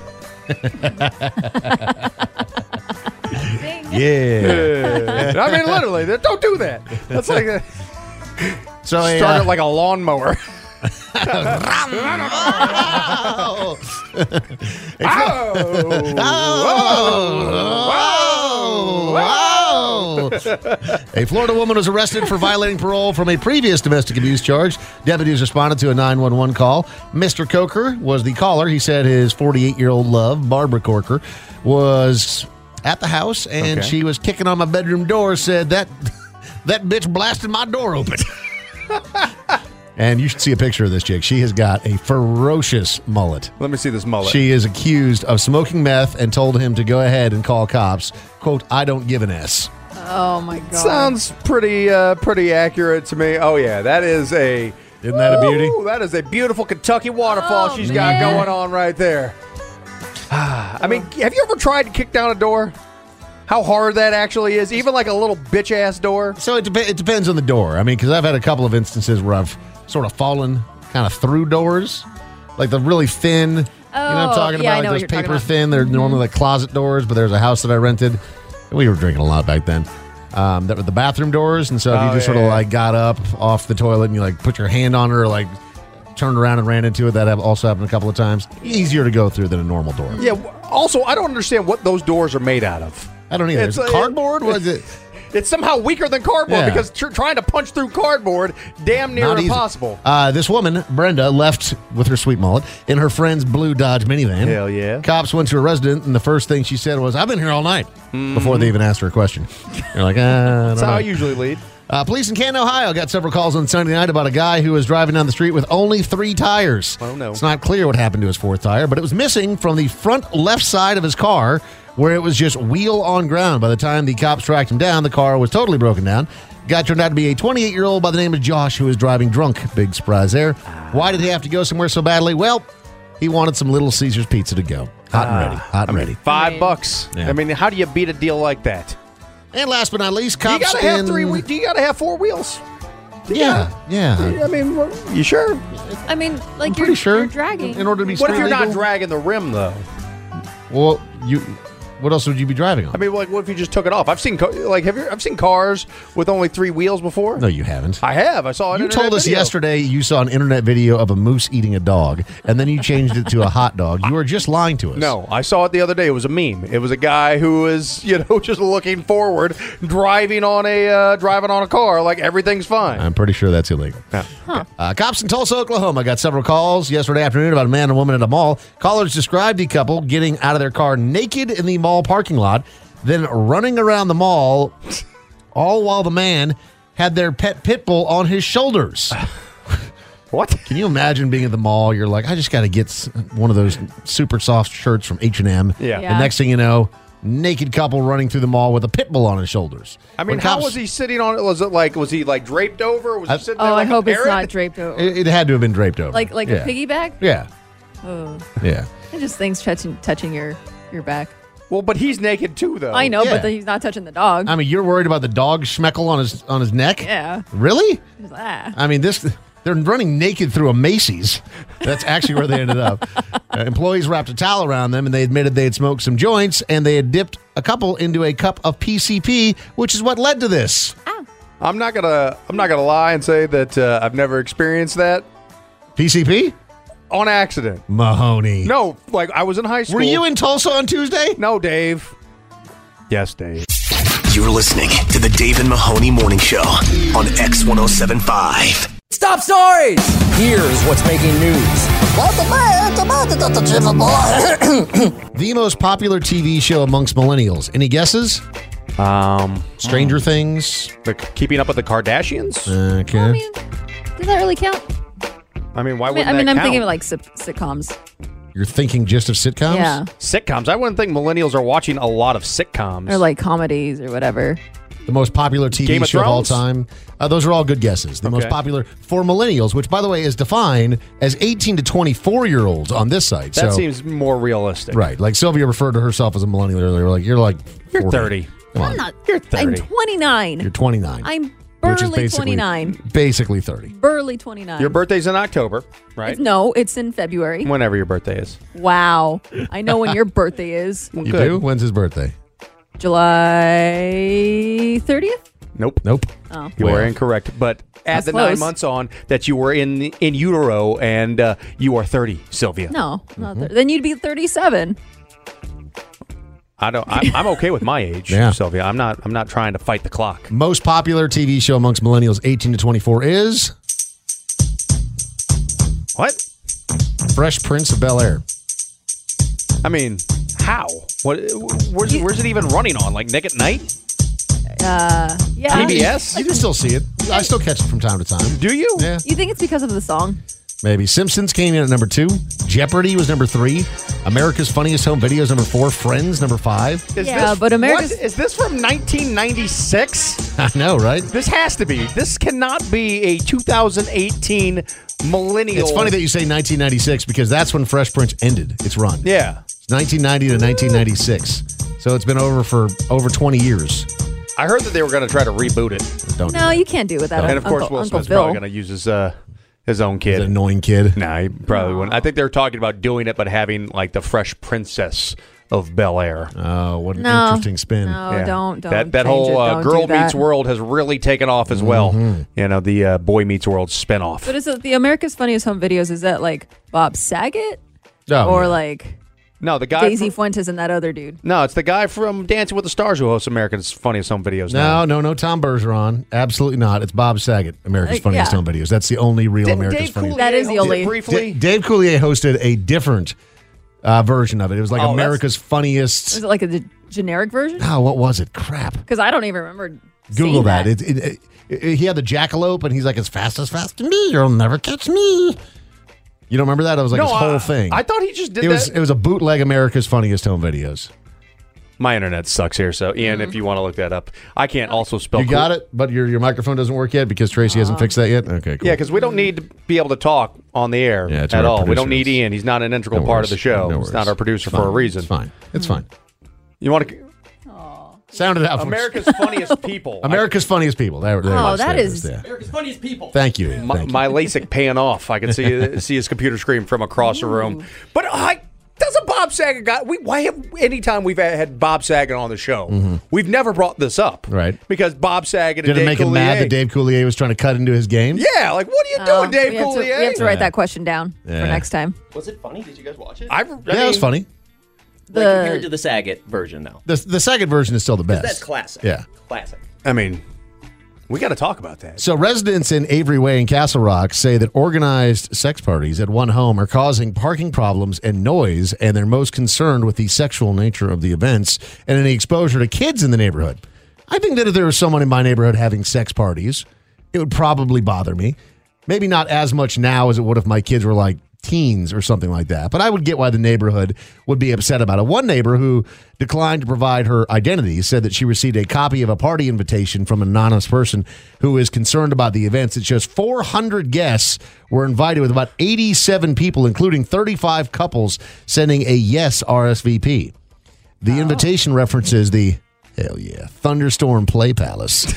Yeah. I mean, literally, don't do that. That's like start it like a lawnmower. A Florida woman was arrested for violating parole from a previous domestic abuse charge. Deputies responded to a 911 call. Mr. Coker was the caller. He said his 48-year-old love, Barbara Coker, was at the house, and she was kicking on my bedroom door, said that bitch blasted my door open. And you should see a picture of this chick. She has got a ferocious mullet. Let me see this mullet. She is accused of smoking meth and told him to go ahead and call cops. Quote, I don't give an S. Oh, my God. Sounds pretty accurate to me. Oh, yeah. That is a... Isn't that a beauty? That is a beautiful Kentucky waterfall she's got going on right there. I mean, have you ever tried to kick down a door? How hard that actually is? Even like a little bitch-ass door? So it depends on the door. I mean, because I've had a couple of instances where I've sort of fallen kind of through doors. Like the really thin, you know what I'm talking about? I know Like what those you're paper talking thin. They're normally like closet doors, but there's a house that I rented. We were drinking a lot back then. That were the bathroom doors. And so if you just sort of like got up off the toilet and you like put your hand on it or like turned around and ran into it, that also happened a couple of times. Easier to go through than a normal door. Yeah. Also, I don't understand what those doors are made out of. I don't either. It's cardboard? Was it? It's somehow weaker than cardboard because trying to punch through cardboard, damn near impossible. This woman, Brenda, left with her sweet mullet in her friend's blue Dodge minivan. Hell yeah. Cops went to her resident, and the first thing she said was, I've been here all night, before they even asked her a question. They're like, That's how I usually lead. Police in Canton, Ohio got several calls on Sunday night about a guy who was driving down the street with only 3 tires. Oh, no. It's not clear what happened to his 4th tire, but it was missing from the front left side of his car, where it was just wheel on ground. By the time the cops tracked him down, the car was totally broken down. Guy turned out to be a 28-year-old by the name of Josh who was driving drunk. Big surprise there. Why did he have to go somewhere so badly? Well, he wanted some Little Caesars pizza to go. Hot and ready. $5. Yeah. I mean, how do you beat a deal like that? And last but not least, cops you gotta have 4 wheels. Yeah. I mean, you sure? I mean, like pretty sure. you're dragging. In order to be What if street you're not legal? dragging the rim, though? Well, What else would you be driving on? I mean, like, what if you just took it off? I've seen I've seen cars with only 3 wheels before. No, you haven't. I have. I saw it. You told us yesterday you saw an internet video of a moose eating a dog, and then you changed it to a hot dog. You were just lying to us. No, I saw it the other day. It was a meme. It was a guy who was, just looking forward, driving on a car like everything's fine. I'm pretty sure that's illegal. Yeah. Huh. Cops in Tulsa, Oklahoma got several calls yesterday afternoon about a man and woman at a mall. Callers described the couple getting out of their car naked in the mall parking lot, then running around the mall, all while the man had their pet pit bull on his shoulders. What? Can you imagine being at the mall? You're like, I just got to get one of those super soft shirts from H&M. Yeah. The next thing you know, naked couple running through the mall with a pit bull on his shoulders. I mean, how was he sitting on it? Was he draped over? Was he sitting there I like hope a it's parrot? not draped over. It had to have been draped over. Like Yeah. a piggyback? Yeah. Oh. Yeah. It just things touching your back. Well, but he's naked too, though. I know, Yeah. but then he's not touching the dog. I mean, you're worried about the dog schmeckle on his neck? Yeah. Really? Just, ah. I mean, they're running naked through a Macy's. That's actually where they ended up. Employees wrapped a towel around them, and they admitted they had smoked some joints, and they had dipped a couple into a cup of PCP, which is what led to this. I'm not gonna lie and say that I've never experienced that. PCP? On accident. Mahoney. No, like I was in high school. Were you in Tulsa on Tuesday? No, Dave. Yes, Dave. You're listening to the Dave and Mahoney Morning Show on X1075. Top stories. Here's what's making news. The most popular TV show amongst millennials. Any guesses? Stranger Things. Keeping Up with the Kardashians. Okay. I mean, does that really count? I mean, why wouldn't I'm that count? thinking of like sitcoms. You're thinking just of sitcoms? Yeah. Sitcoms. I wouldn't think millennials are watching a lot of sitcoms. Or like comedies or whatever. The most popular TV Game of show of all Thrones? time. Those are all good guesses. The most popular for millennials, which, by the way, is defined as 18 to 24-year-olds on this site. That so, seems more realistic. right. Like Sylvia referred to herself as a millennial earlier. Like you're 40. 30. Come on. I'm not. You're 30. I'm 29. You're 29. I'm which is burly basically 29. Basically 30. Burly 29. Your birthday's in October, right? No, it's in February. Whenever your birthday is. Wow. I know when your birthday is. You do? When's his birthday? July 30th? Nope. Oh. You are incorrect. But add That's the close. 9 months on that you were in utero, and you are 30, Sylvia. No, not then you'd be 37. I'm okay with my age, Yeah. Sylvia. I'm not trying to fight the clock. Most popular TV show amongst millennials 18 to 24 is What? Fresh Prince of Bel-Air. I mean, how? Where's it even running on? Like Nick at Night? Yeah. PBS? You can still see it. I still catch it from time to time. Do you? Yeah. You think it's because of the song? Maybe. Simpsons came in at number 2. Jeopardy was number 3. America's Funniest Home Videos number 4. Friends number 5. But America's... Is this from 1996? I know, right? This has to be. This cannot be a 2018 millennial. It's funny that you say 1996 because that's when Fresh Prince ended its run. Yeah. It's 1990 to 1996. So it's been over for over 20 years. I heard that they were going to try to reboot it. No, you can't do it without And of course, Uncle, Will Uncle Smith's Phil. probably going to use his own kid. He's an annoying kid. Nah, he probably wouldn't. I think they're talking about doing it, but having like the Fresh Princess of Bel-Air. Oh, what an No. interesting spin. No, Yeah. don't That change whole it. Don't Girl do that. Meets World has really taken off as well. You know, the Boy Meets World spinoff. But is it the America's Funniest Home Videos? Is that like Bob Saget? Oh, or yeah. like No, the guy. Daisy Fuentes and that other dude? No, it's the guy from Dancing with the Stars who hosts America's Funniest Home Videos. now. No, Tom Bergeron. Absolutely not. It's Bob Saget, America's Yeah. Funniest Home Videos. That's the only real America's Dave Funniest. Coulier That is the hosted only- it briefly. Dave Coulier hosted a different version of it. It was like Oh, America's Funniest. Is it like a generic version? Oh, what was it? Crap. Because I don't even remember. Google seeing that. He had the jackalope, and he's like, as fast to me, you'll never catch me. You don't remember that? It was like No, his whole thing. I thought he just did it was that. it was a bootleg America's Funniest Home Videos. My internet sucks here, so Ian, if you want to look that up, I can't also spell. You got it, but your microphone doesn't work yet because Tracy hasn't fixed that yet. Okay, cool. Yeah, because we don't need to be able to talk on the air it's at our all. We producer. don't need Ian. He's not an integral No part of worries. the show. No He's worries. not our producer It's for a fine. reason. It's fine. It's fine. You want to? Sounded out. America's Funniest People. America's Funniest People. There Oh, it that is. is- Yeah. America's Funniest People. Thank you. Ian. Thank you. My LASIK paying off. I can see his computer screen from across the room. But doesn't Bob Bob Saget got? Anytime we've had Bob Saget on the show, we've never brought this up, right? Because Bob Saget did and it Dave make Coulier, him mad that Dave Coulier was trying to cut into his game? Yeah, like what are you doing, Dave Coulier? We have to write that question down for next time. Was it funny? Did you guys watch it? It was funny. Like, compared to the Saget version, though. The Saget version is still the best. That's classic. Yeah. Classic. I mean, we got to talk about that. So residents in Avery Way and Castle Rock say that organized sex parties at one home are causing parking problems and noise, and they're most concerned with the sexual nature of the events and any exposure to kids in the neighborhood. I think that if there was someone in my neighborhood having sex parties, it would probably bother me. Maybe not as much now as it would if my kids were like teens or something like that. But I would get why the neighborhood would be upset about it. One neighbor who declined to provide her identity said that she received a copy of a party invitation from an anonymous person who is concerned about the events. It shows 400 guests were invited, with about 87 people, including 35 couples, sending a yes RSVP. The invitation references the, hell yeah, Thunderstorm Play Palace.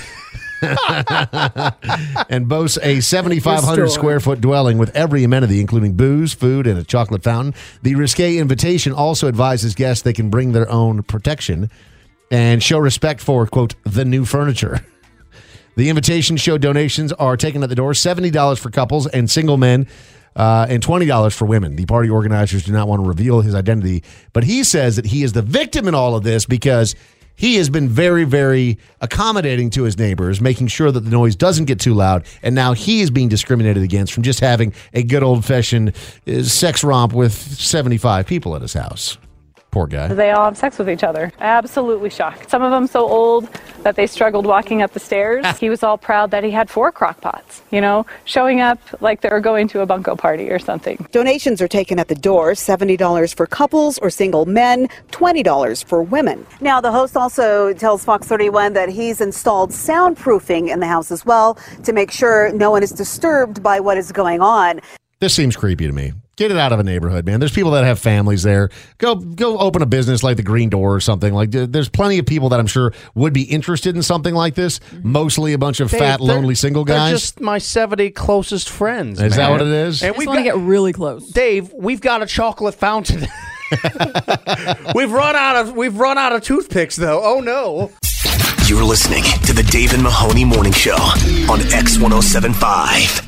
And boasts a 7,500 square foot dwelling with every amenity, including booze, food, and a chocolate fountain. The risque invitation also advises guests they can bring their own protection and show respect for, quote, the new furniture. The invitation show donations are taken at the door, $70 for couples and single men, and $20 for women. The party organizers do not want to reveal his identity, but he says that he is the victim in all of this because he has been very, very accommodating to his neighbors, making sure that the noise doesn't get too loud, and now he is being discriminated against from just having a good old-fashioned sex romp with 75 people at his house. Poor guy. They all have sex with each other. Absolutely shocked. Some of them so old that they struggled walking up the stairs. He was all proud that he had 4 crock pots, showing up like they were going to a bunko party or something. Donations are taken at the door, $70 for couples or single men, $20 for women. Now, the host also tells Fox 31 that he's installed soundproofing in the house as well to make sure no one is disturbed by what is going on. This seems creepy to me. Get it out of a neighborhood, man. There's people that have families there. Go open a business like the Green Door or something. Like, there's plenty of people that I'm sure would be interested in something like this. Mostly a bunch of fat, lonely single guys. They're just my 70 closest friends. Is that what it is? And we want to get really close. Dave, we've got a chocolate fountain. We've run out of toothpicks, though. Oh no. You're listening to the Dave and Mahoney Morning Show on X1075.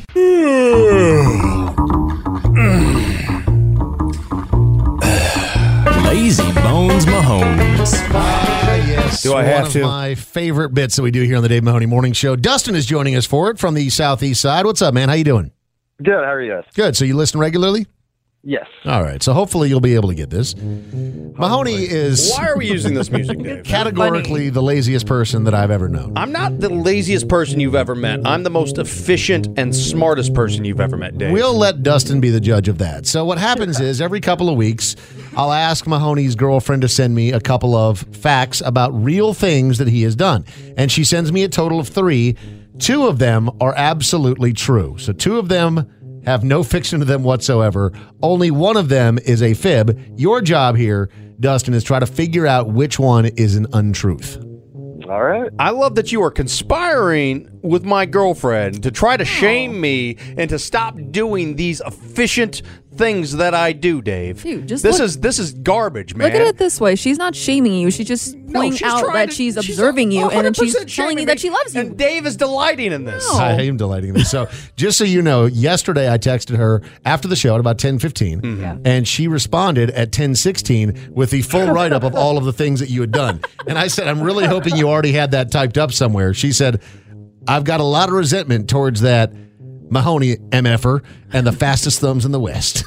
Lazy Bones Mahomes. Yes. Do I have to? One of my favorite bits that we do here on the Dave Mahoney Morning Show. Dustin is joining us for it from the southeast side. What's up, man? How you doing? Good. How are you guys? Good. So you listen regularly? Yes. All right. So hopefully you'll be able to get this. Mahoney is... Why are we using this music, Dave? Categorically the laziest person that I've ever known. I'm not the laziest person you've ever met. I'm the most efficient and smartest person you've ever met, Dave. We'll let Dustin be the judge of that. So what happens is every couple of weeks, I'll ask Mahoney's girlfriend to send me a couple of facts about real things that he has done. And she sends me a total of 3. 2 of them are absolutely true. So 2 of them have no fiction to them whatsoever. Only one of them is a fib. Your job here, Dustin, is try to figure out which one is an untruth. All right. I love that you are conspiring with my girlfriend to try to shame me and to stop doing these efficient things that I do, Dave. Dude, this is garbage, man. Look at it this way. She's not shaming you. She's just pointing out that she's observing you and then she's telling you that she loves you. And Dave is delighting in this. I am delighting in this. So just so you know, yesterday I texted her after the show at about 10:15, and she responded at 10:16 with the full write-up of all of the things that you had done. And I said, I'm really hoping you already had that typed up somewhere. She said, I've got a lot of resentment towards that Mahoney MFer and the fastest thumbs in the West.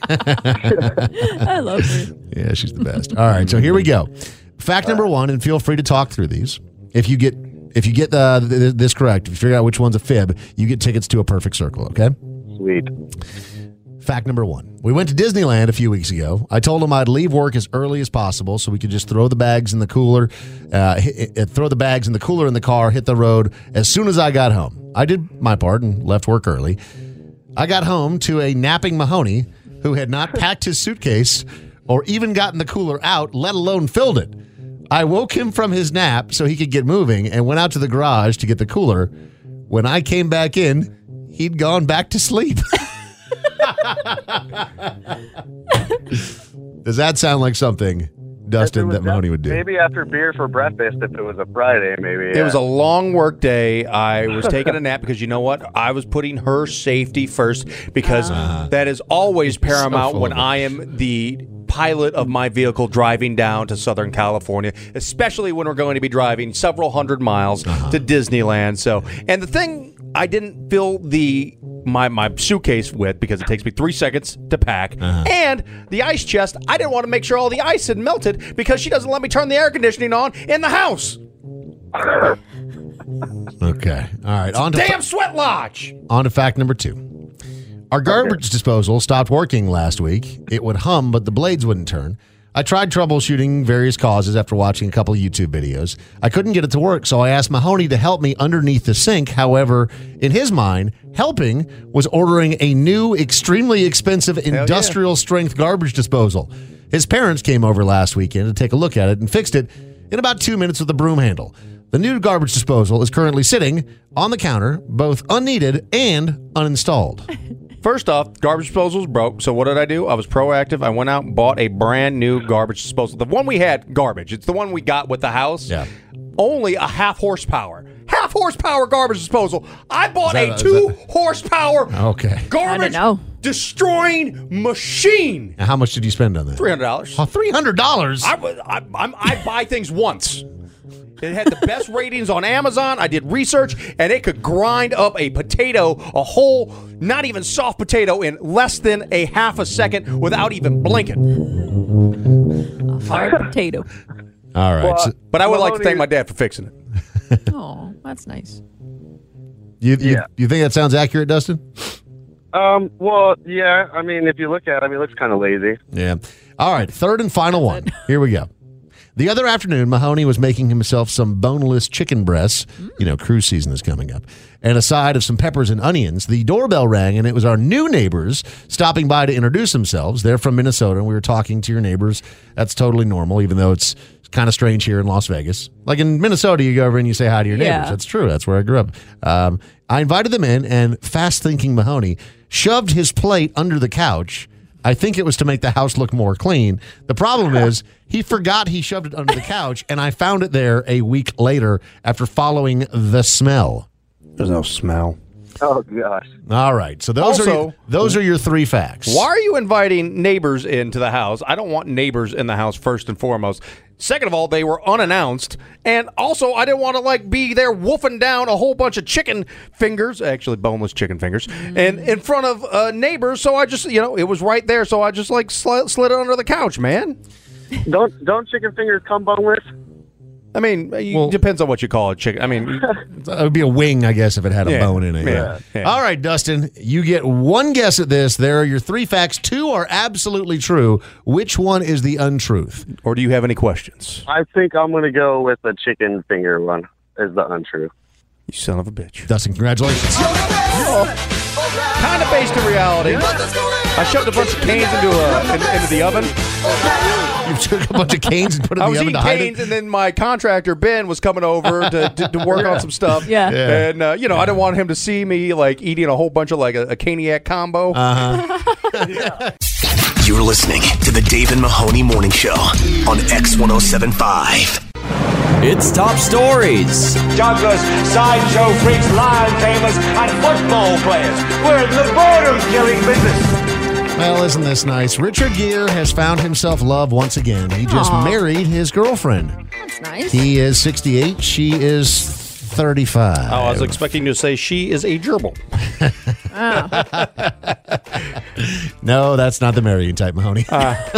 I love her. Yeah, she's the best. All right, so here we go. Fact number 1, and feel free to talk through these. If you get this correct, if you figure out which one's a fib, you get tickets to a perfect circle, okay? Sweet. Fact number 1. We went to Disneyland a few weeks ago. I told him I'd leave work as early as possible so we could just throw the bags in the cooler, in the car, hit the road as soon as I got home. I did my part and left work early. I got home to a napping Mahoney who had not packed his suitcase or even gotten the cooler out, let alone filled it. I woke him from his nap so he could get moving and went out to the garage to get the cooler. When I came back in, he'd gone back to sleep. Does that sound like something, Dustin, that Mahoney would do? Maybe after beer for breakfast, if it was a Friday, maybe. It was a long work day. I was taking a nap because you know what? I was putting her safety first because that is always paramount when I am the pilot of my vehicle driving down to Southern California, especially when we're going to be driving several hundred miles to Disneyland. So, and the thing I didn't fill my suitcase with because it takes me 3 seconds to pack, and the ice chest, I didn't want to make sure all the ice had melted because she doesn't let me turn the air conditioning on in the house. Okay. All right. Damn sweat lodge. On to fact number 2. Our garbage disposal stopped working last week. It would hum, but the blades wouldn't turn. I tried troubleshooting various causes after watching a couple of YouTube videos. I couldn't get it to work, so I asked Mahoney to help me underneath the sink. However, in his mind, helping was ordering a new, extremely expensive industrial-strength garbage disposal. His parents came over last weekend to take a look at it and fixed it in about 2 minutes with a broom handle. The new garbage disposal is currently sitting on the counter, both unneeded and uninstalled. First off, garbage disposal's broke, so what did I do? I was proactive. I went out and bought a brand new garbage disposal. The one we had, garbage. It's the one we got with the house. Yeah. Only a half horsepower. Half horsepower garbage disposal. I bought a 2 horsepower garbage destroying machine. Now, how much did you spend on that? $300. Oh, $300? I buy things once. It had the best ratings on Amazon. I did research, and it could grind up a potato, a whole, not even soft potato, in less than a half a second without even blinking. A hard potato. All right. Well, but I would like to thank my dad for fixing it. Oh, that's nice. You think that sounds accurate, Dustin? Well, yeah. I mean, if you look at it, it looks kind of lazy. Yeah. All right. Third and final one. Here we go. The other afternoon, Mahoney was making himself some boneless chicken breasts. You know, cruise season is coming up. And a side of some peppers and onions. The doorbell rang, and it was our new neighbors stopping by to introduce themselves. They're from Minnesota, and we were talking to your neighbors. That's totally normal, even though it's kind of strange here in Las Vegas. Like in Minnesota, you go over and you say hi to your neighbors. Yeah. That's true. That's where I grew up. I invited them in, and fast-thinking Mahoney shoved his plate under the couch. I think it was to make the house look more clean. The problem is he forgot he shoved it under the couch, and I found it there a week later after following the smell. There's no smell. Oh, gosh. All right. So those are your 3 facts. Why are you inviting neighbors into the house? I don't want neighbors in the house first and foremost. Second of all, they were unannounced. And also, I didn't want to be there wolfing down a whole bunch of chicken fingers, actually boneless chicken fingers, and in front of neighbors. So I just, it was right there. So I just slid it under the couch, man. Don't chicken fingers come boneless? I mean, it depends on what you call it, chicken. I mean, it would be a wing, I guess, if it had a bone in it. Yeah. All right, Dustin, you get 1 guess at this. There are your 3 facts. 2 are absolutely true. Which one is the untruth? Or do you have any questions? I think I'm going to go with the chicken finger one as the untrue. You son of a bitch. Dustin, congratulations. Kind of based in reality. I shoved a bunch of canes into the oven. You took a bunch of canes and put it in the oven to hide it? I was eating canes, and then my contractor, Ben, was coming over to work on some stuff. Yeah. And, I didn't want him to see me, eating a whole bunch of, a caniac combo. You're listening to the Dave and Mahoney Morning Show on X1075. It's Top Stories. Jugglers, sideshow freaks, lion tamers, and football players. We're in the boredom-killing business. Well, isn't this nice? Richard Gere has found himself love once again. He just married his girlfriend. That's nice. He is 68. She is 35. Oh, I was expecting you to say she is a gerbil. No, that's not the marrying type, Mahoney.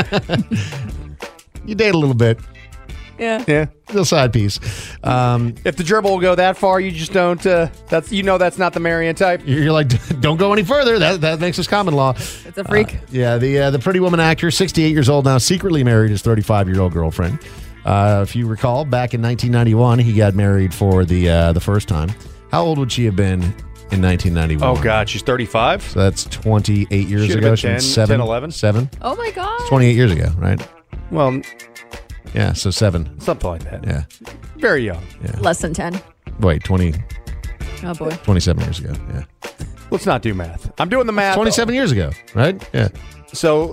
You date a little bit. Yeah. Little side piece. If the gerbil will go that far, you just don't. That's not the Marion type. You're like, don't go any further. That makes us common law. It's a freak. The Pretty Woman actor, 68 years old now, secretly married his 35-year-old girlfriend. If you recall, back in 1991, he got married for the first time. How old would she have been in 1991? Oh God, she's 35. So that's 28 years ago. She was 10, 11. 7. Oh my God. It's 28 years ago, right? Well. Yeah, so 7. Something like that. Yeah. Very young. Yeah. Less than 10. Wait, 20. Oh, boy. 27 years ago, yeah. Let's not do math. I'm doing the math. 27 years ago, right? Yeah. So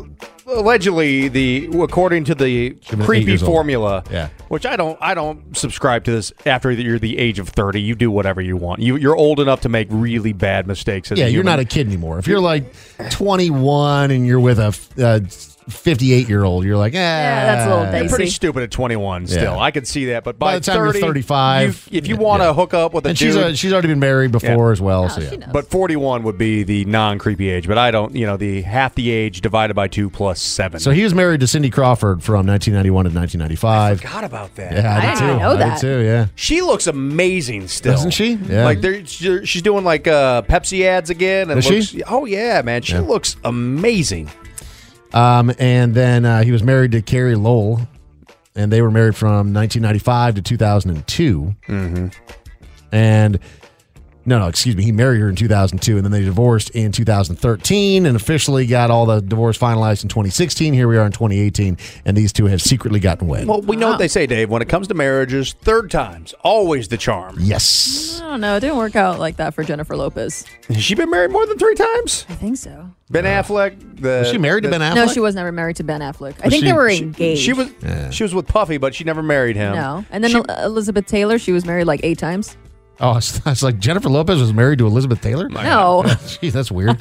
allegedly, according to the been 8 creepy years old. formula, Yeah. which I don't subscribe to this. After you're the age of 30, you do whatever you want. You're old enough to make really bad mistakes. As Yeah, a you're human. not a kid anymore. If you're like 21 and you're with a 58-year-old, you're like, that's a little You're dicey. pretty stupid at 21 still. Yeah. I could see that. But By the time you're 30, 35, if you want to hook up with a and dude. she's already been married before as well. So yeah. But 41 would be the non-creepy age. But I don't, the half the age divided by 2 plus 7. So he was married to Cindy Crawford from 1991 to 1995. I forgot about that. Yeah, I did too. know that. I did too, yeah. She looks amazing still. Doesn't she? Yeah. Like she's doing like Pepsi ads again. And Is looks, she? Oh, yeah, man. She looks amazing. And then he was married to Carrie Lowell, and they were married from 1995 to 2002. Mm-hmm. And excuse me, he married her in 2002, and then they divorced in 2013 and officially got all the divorce finalized in 2016. Here we are in 2018, and these two have secretly gotten wed. Well, we know what they say, Dave. When it comes to marriages, third time's always the charm. Yes. I don't know. It didn't work out like that for Jennifer Lopez. Has she been married more than 3 times? I think so. Ben Affleck. Was she married to Ben Affleck? No, she was never married to Ben Affleck. I think she- they were she- engaged. She was with Puffy, but she never married him. No. And then Elizabeth Taylor, she was married like 8 times. Oh, I was like, Jennifer Lopez was married to Elizabeth Taylor? No. Jeez, that's weird.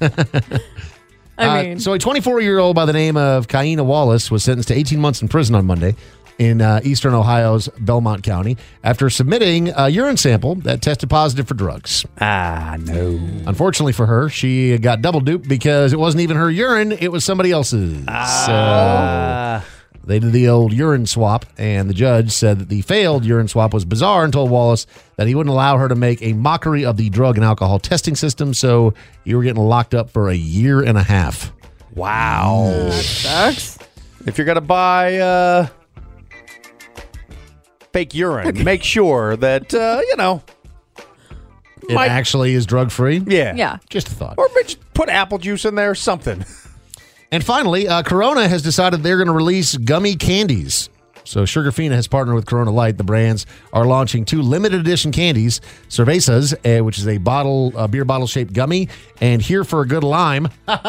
I mean. So a 24-year-old by the name of Kaina Wallace was sentenced to 18 months in prison on Monday in eastern Ohio's Belmont County after submitting a urine sample that tested positive for drugs. No. Unfortunately for her, she got double duped because it wasn't even her urine, it was somebody else's. So they did the old urine swap, and the judge said that the failed urine swap was bizarre and told Wallace that he wouldn't allow her to make a mockery of the drug and alcohol testing system, so you were getting locked up for a year and a half. Wow. That sucks. If you're going to buy fake urine, make sure that, It actually is drug-free? Yeah. Yeah. Just a thought. Or just put apple juice in there, something. And finally, Corona has decided they're going to release gummy candies. So Sugarfina has partnered with Corona Light. The brands are launching 2 limited edition candies, Cervezas, which is a beer bottle-shaped gummy, and Here for a Good Lime.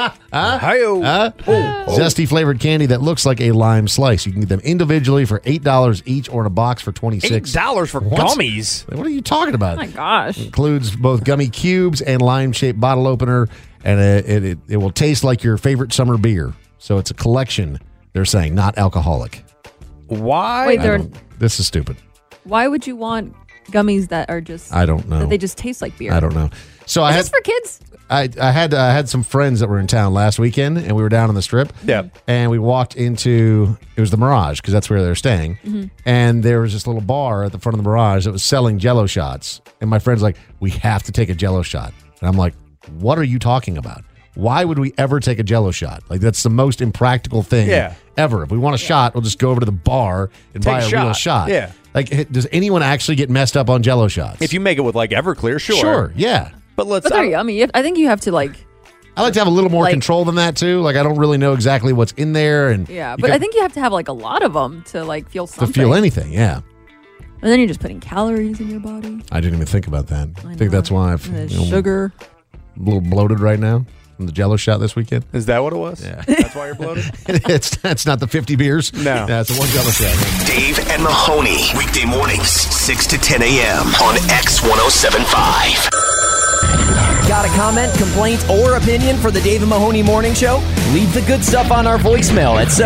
Zesty flavored candy that looks like a lime slice. You can get them individually for $8 each or in a box for $26. $8 for gummies? What are you talking about? Oh my gosh. Includes both gummy cubes and lime-shaped bottle opener, and it will taste like your favorite summer beer. So it's a collection, they're saying, not alcoholic. Why? Wait, This is stupid. why would you want gummies that are just... I don't know. That they just taste like beer? I don't know. So Is I this for kids? had some friends that were in town last weekend, and we were down on the Strip. Yeah. And we walked into, it was the Mirage, because that's where they're staying. Mhm. And there was this little bar at the front of the Mirage that was selling Jell-O shots. And my friend's like, we have to take a Jell-O shot. And I'm like, what are you talking about? Why would we ever take a Jell-O shot? Like, that's the most impractical thing ever. If we want a shot, we'll just go over to the bar and Take buy a a real shot. shot. Yeah. Like, does anyone actually get messed up on Jell-O shots? If you make it with like Everclear, sure. Sure, yeah. But let's. But they're yummy. I think you have to like... I like to have a little more control than that, too. Like, I don't really know exactly what's in there. And Yeah, you but got I think you have to have like a lot of them to like feel to something. feel anything, yeah. And then you're just putting calories in your body. I didn't even think about that. I think that's why I've And sugar. a little bloated right now from the Jell-O shot this weekend. Is that what it was? Yeah. That's why you're bloated? It's not the 50 beers. No. It's the one Jell-O shot. Dave and Mahoney, weekday mornings, 6 to 10 a.m. on X1075. Got a comment, complaint, or opinion for the Dave and Mahoney Morning Show? Leave the good stuff on our voicemail at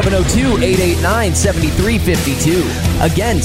702-889-7352. Again,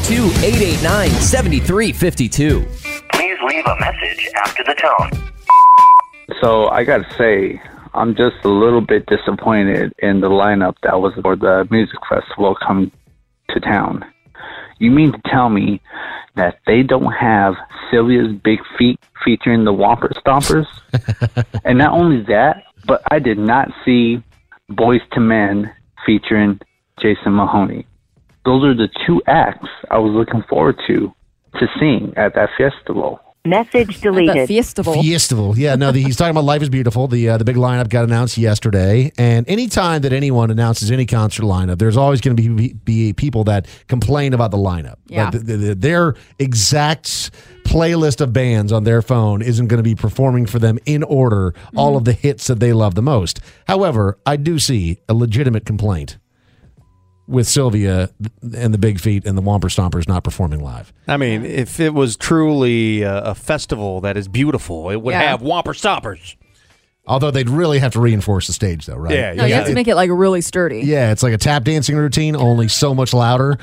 702-889-7352. Please leave a message after the tone. So I got to say, I'm just a little bit disappointed in the lineup that was for the music festival coming to town. You mean to tell me that they don't have Sylvia's Big Feet featuring the Whopper Stompers? And not only that, but I did not see Boys to Men featuring Jason Mahoney. Those are the 2 acts I was looking forward to seeing at that festival. Message deleted. Fiestival. Yeah, no, he's talking about Life is Beautiful. The big lineup got announced yesterday. And anytime that anyone announces any concert lineup, there's always going to be people that complain about the lineup. Yeah. Like their exact playlist of bands on their phone isn't going to be performing for them in order all of the hits that they love the most. However, I do see a legitimate complaint with Sylvia and the Big Feet and the Whomper Stompers not performing live. I mean, if it was truly a festival that is beautiful, it would have Whomper Stompers. Although they'd really have to reinforce the stage, though, right? No, you have to make it like really sturdy. Yeah, it's like a tap dancing routine, only so much louder.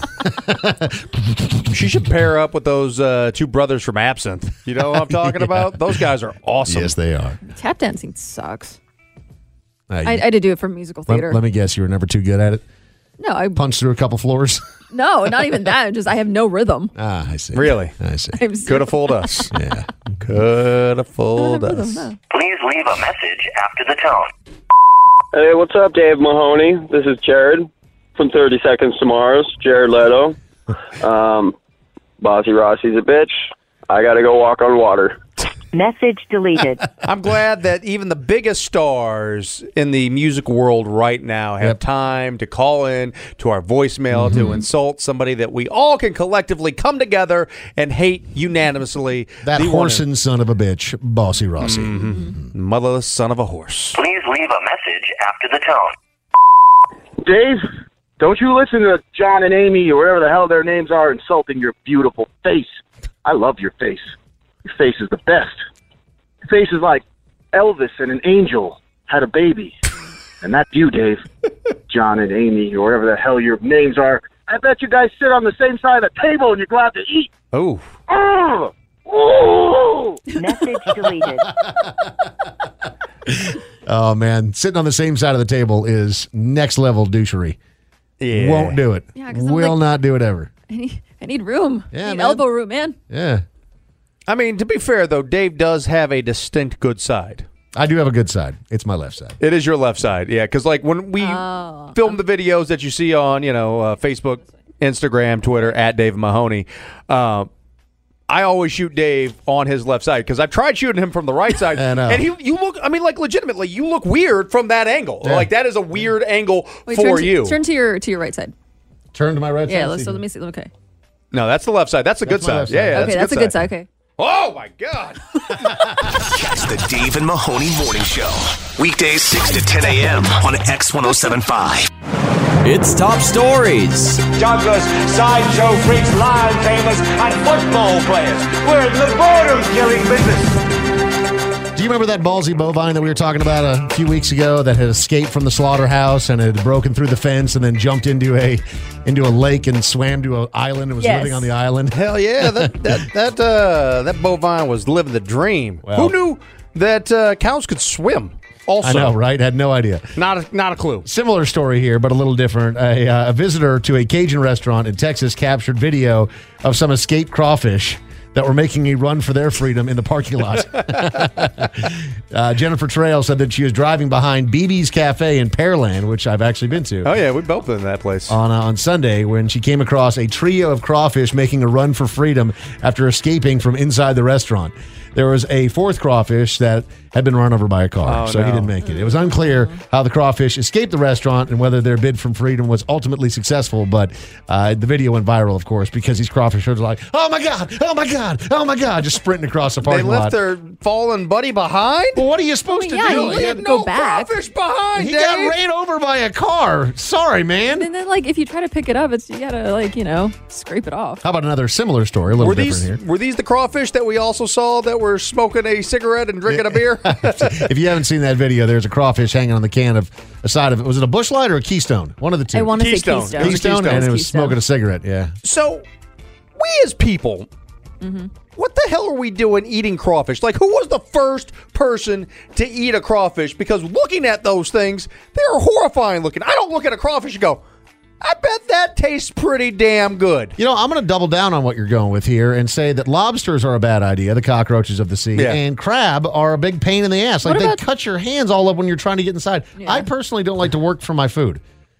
She should pair up with those two brothers from Absinthe. You know what I'm talking about? Those guys are awesome. Yes, they are. Tap dancing sucks. I did do it for musical theater. Let me guess, you were never too good at it? No, I punched through a couple floors. No, not even that. Just I have no rhythm. Ah, I see. Really? I see. Could have fooled us. Yeah. Could have fooled us. Please leave a message after the tone. Hey, what's up, Dave Mahoney? This is Jared from 30 Seconds to Mars. Jared Leto. Bossy Rossi's a bitch. I gotta go walk on water. Message deleted. I'm glad that even the biggest stars in the music world right now have time to call in to our voicemail to insult somebody that we all can collectively come together and hate unanimously. That whoreson son of a bitch, Bossy Rossi. Motherless son of a horse. Please leave a message after the tone. Dave, don't you listen to John and Amy or whatever the hell their names are insulting your beautiful face. I love your face. Your face is the best. Your face is like Elvis and an angel had a baby. And that's you, Dave. John and Amy, or whatever the hell your names are. I bet you guys sit on the same side of the table and you go out to eat. Oh. Oh! Message deleted. Oh, man. Sitting on the same side of the table is next level douchery. Yeah. Won't do it. Yeah, 'cause I'm Will like- not do it ever. I need room. Yeah, I need man. elbow room, man. Yeah. I mean, to be fair, though, Dave does have a distinct good side. I do have a good side. It's my left side. It is your left side, yeah. Because like when we film the videos that you see on, Facebook, Instagram, Twitter at Dave Mahoney, I always shoot Dave on his left side because I've tried shooting him from the right side, and you look. I mean, like legitimately, you look weird from that angle. Yeah. Like that is a weird angle Wait, for turn you. Turn to your right side. Turn to my right side. Yeah. So let me see. Okay. No, that's the left side. That's the good That's my side. left side. Yeah, Okay, that's a good side. Okay. Oh my God! Catch the Dave and Mahoney Morning Show. Weekdays 6 to 10 a.m. on X1075. It's Top Stories. Jugglers, sideshow freaks, lion tamers, and football players. We're in the boredom killing business. Do you remember that ballsy bovine that we were talking about a few weeks ago that had escaped from the slaughterhouse and had broken through the fence and then jumped into a lake and swam to an island and was living on the island? Hell yeah! That bovine was living the dream. Well- Who knew that cows could swim? Also, I know, right? Had no idea. Not a clue. Similar story here, but a little different. A visitor to a Cajun restaurant in Texas captured video of some escaped crawfish that were making a run for their freedom in the parking lot. Jennifer Trail said that she was driving behind BB's Cafe in Pearland, which I've actually been to. Oh yeah, we've both been in that place. On Sunday, when she came across a trio of crawfish making a run for freedom after escaping from inside the restaurant. There was a fourth crawfish that had been run over by a car, so he didn't make it. It was unclear how the crawfish escaped the restaurant and whether their bid from freedom was ultimately successful, but the video went viral, of course, because these crawfish were like, oh my God, oh my God, oh my God, just sprinting across the They parking lot. left their fallen buddy behind? Well, what are you supposed to do? you have to go back. Crawfish behind, He Dave. got ran over by a car. Sorry, man. And then, if you try to pick it up, you gotta, scrape it off. How about another similar story, a little different here? Were these the crawfish that we also saw that were smoking a cigarette and drinking a beer? If you haven't seen that video, there's a crawfish hanging on the can of a side of it. Was it a Busch Light or a Keystone? One of the two. I want to say Keystone. Keystone, and it was smoking a cigarette. Yeah. So, we as people, what the hell are we doing eating crawfish? Like, who was the first person to eat a crawfish? Because looking at those things, they're horrifying looking. I don't look at a crawfish and go, I bet that tastes pretty damn good. You know, I'm going to double down on what you're going with here and say that lobsters are a bad idea, the cockroaches of the sea, and crab are a big pain in the ass. Like, they cut your hands all up when you're trying to get inside. I personally don't like to work for my food.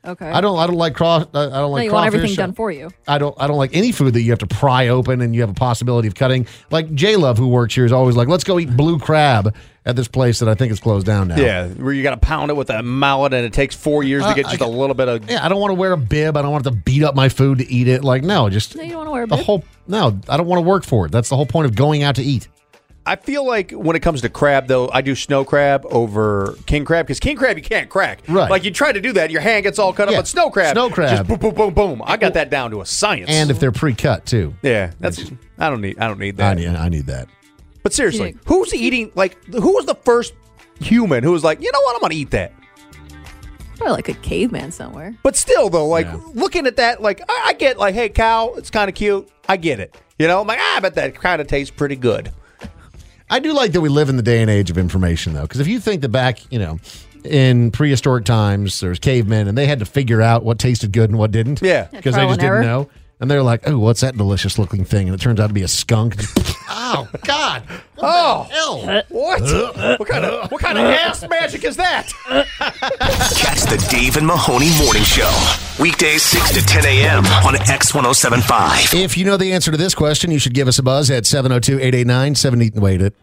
Okay. I don't like I don't No, like you want crawfish. everything done for you. I don't like any food that you have to pry open and you have a possibility of cutting. Like J-Love, who works here, is always like, let's go eat blue crab at this place that I think is closed down now. Yeah, where you got to pound it with a mallet and it takes 4 years to get just a little bit of... Yeah, I don't want to wear a bib. I don't want to beat up my food to eat it. Like, no, just... No, you don't want to wear a the bib? No, I don't want to work for it. That's the whole point of going out to eat. I feel like when it comes to crab, though, I do snow crab over king crab because king crab you can't crack. Right. Like you try to do that, your hand gets all cut up. But snow crab, just boom, boom, boom, boom. I got that down to a science. And if they're pre-cut too. Yeah, I don't need that. I need that. But seriously, who's eating? Like, who was the first human who was like, you know what, I'm going to eat that? Probably like a caveman somewhere. But still, though, like looking at that, like I get like, hey, cow, it's kind of cute. I get it. You know, I'm like, I bet that kind of tastes pretty good. I do like that we live in the day and age of information, though, because if you think that back, in prehistoric times, there's cavemen, and they had to figure out what tasted good and what didn't. Yeah. Because they just didn't know. And they're like, oh, what's that delicious-looking thing? And it turns out to be a skunk. Oh, God. What? What kind of ass magic is that? Catch the Dave and Mahoney Morning Show. Weekdays 6 to 10 a.m. on X1075. If you know the answer to this question, you should give us a buzz at 702-889-70...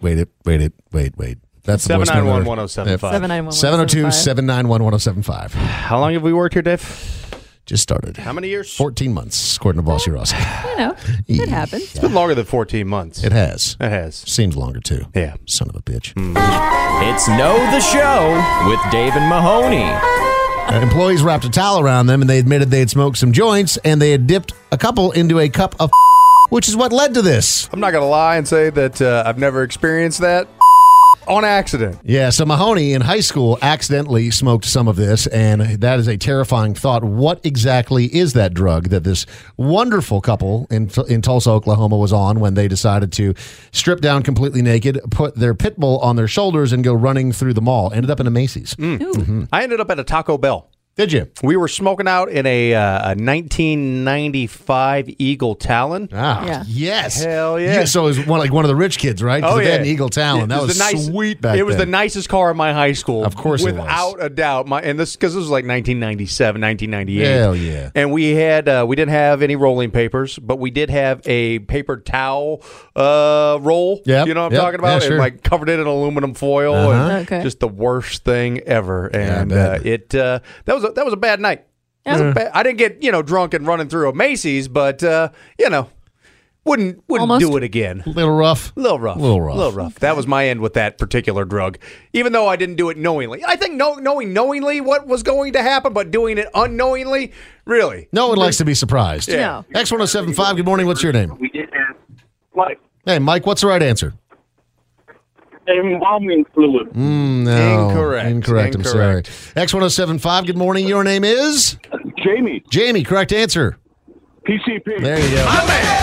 Wait. That's the voice number. 791-1075. 702-791-1075. How long have we worked here, Dave? Just started. How many years? 14 months, according to Bossy Rossi. It happens. It's been longer than 14 months. It has. It has. Seems longer, too. Yeah. Son of a bitch. It's Know the Show with Dave and Mahoney. Employees wrapped a towel around them, and they admitted they had smoked some joints, and they had dipped a couple into a cup of which is what led to this. I'm not going to lie and say that I've never experienced that on accident. Yeah, so Mahoney in high school accidentally smoked some of this, and that is a terrifying thought. What exactly is that drug that this wonderful couple in Tulsa, Oklahoma was on when they decided to strip down completely naked, put their pit bull on their shoulders, and go running through the mall? Ended up in a Macy's. I ended up at a Taco Bell. Did you? We were smoking out in a 1995 Eagle Talon. Yes. Hell yeah. So it was one of the rich kids, right? Because they had an Eagle Talon. That was sweet back then. It was the nicest car in my high school. Of course it was. Without a doubt. Because this was like 1997, 1998. Hell yeah. And we didn't have any rolling papers, but we did have a paper towel roll. Yep. You know what I'm talking about? Yeah, sure. And like covered it in aluminum foil. And just the worst thing ever. And that was a bad night. I didn't get drunk and running through a Macy's, but wouldn't do it again. Little rough. Little rough. That was my end with that particular drug. Even though I didn't do it knowingly. I think knowing knowingly what was going to happen, but doing it unknowingly, really. No one likes to be surprised. Yeah. No. X1075, good morning. What's your name? We did have Mike. Hey, Mike, what's the right answer? Embalming fluid. No. Incorrect. I'm sorry. X1075, good morning. Your name is? Jamie. Jamie, correct answer. PCP. There you go.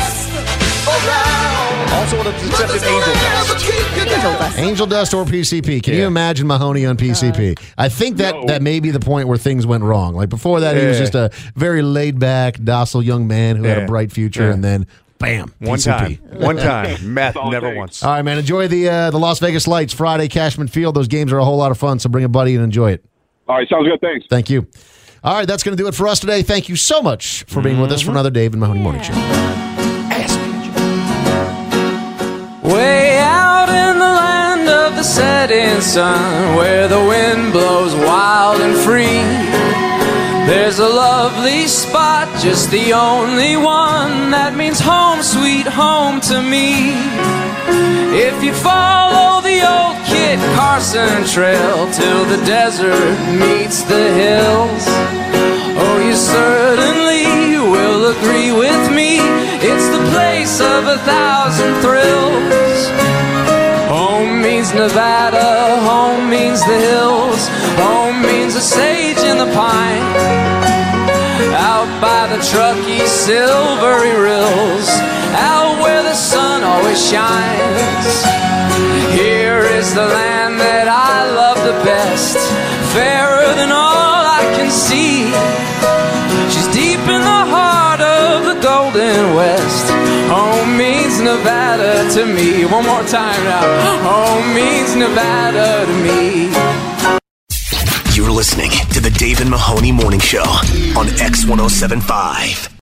Also would have accepted Angel Dust. Angel Dust or PCP. Can you imagine Mahoney on PCP? I think that may be the point where things went wrong. Like before that, he was just a very laid-back, docile young man who had a bright future, and then bam, PCP. One time. Meth, never once. All right, man. Enjoy the Las Vegas Lights Friday, Cashman Field. Those games are a whole lot of fun, so bring a buddy and enjoy it. All right, sounds good. Thanks. Thank you. All right, that's going to do it for us today. Thank you so much for being with us for another Dave and Mahoney Morning Show. Way out in the land of the setting sun, where the wind blows wild and free, there's a lovely spot, just the only one that means home, sweet home to me. If you follow the old Kit Carson trail till the desert meets the hills, oh, you certainly will agree with me, it's the place of 1,000 thrills. Home means Nevada, home means the hills, home means the sage and the pine, out by the Truckee silvery rills, out where the sun always shines. Here is the land that I love the best, fairer than all I can see. She's deep in the heart of the Golden West. Home means Nevada to me. One more time now. Home means Nevada to me. You're listening to the Dave and Mahoney Morning Show on X1075.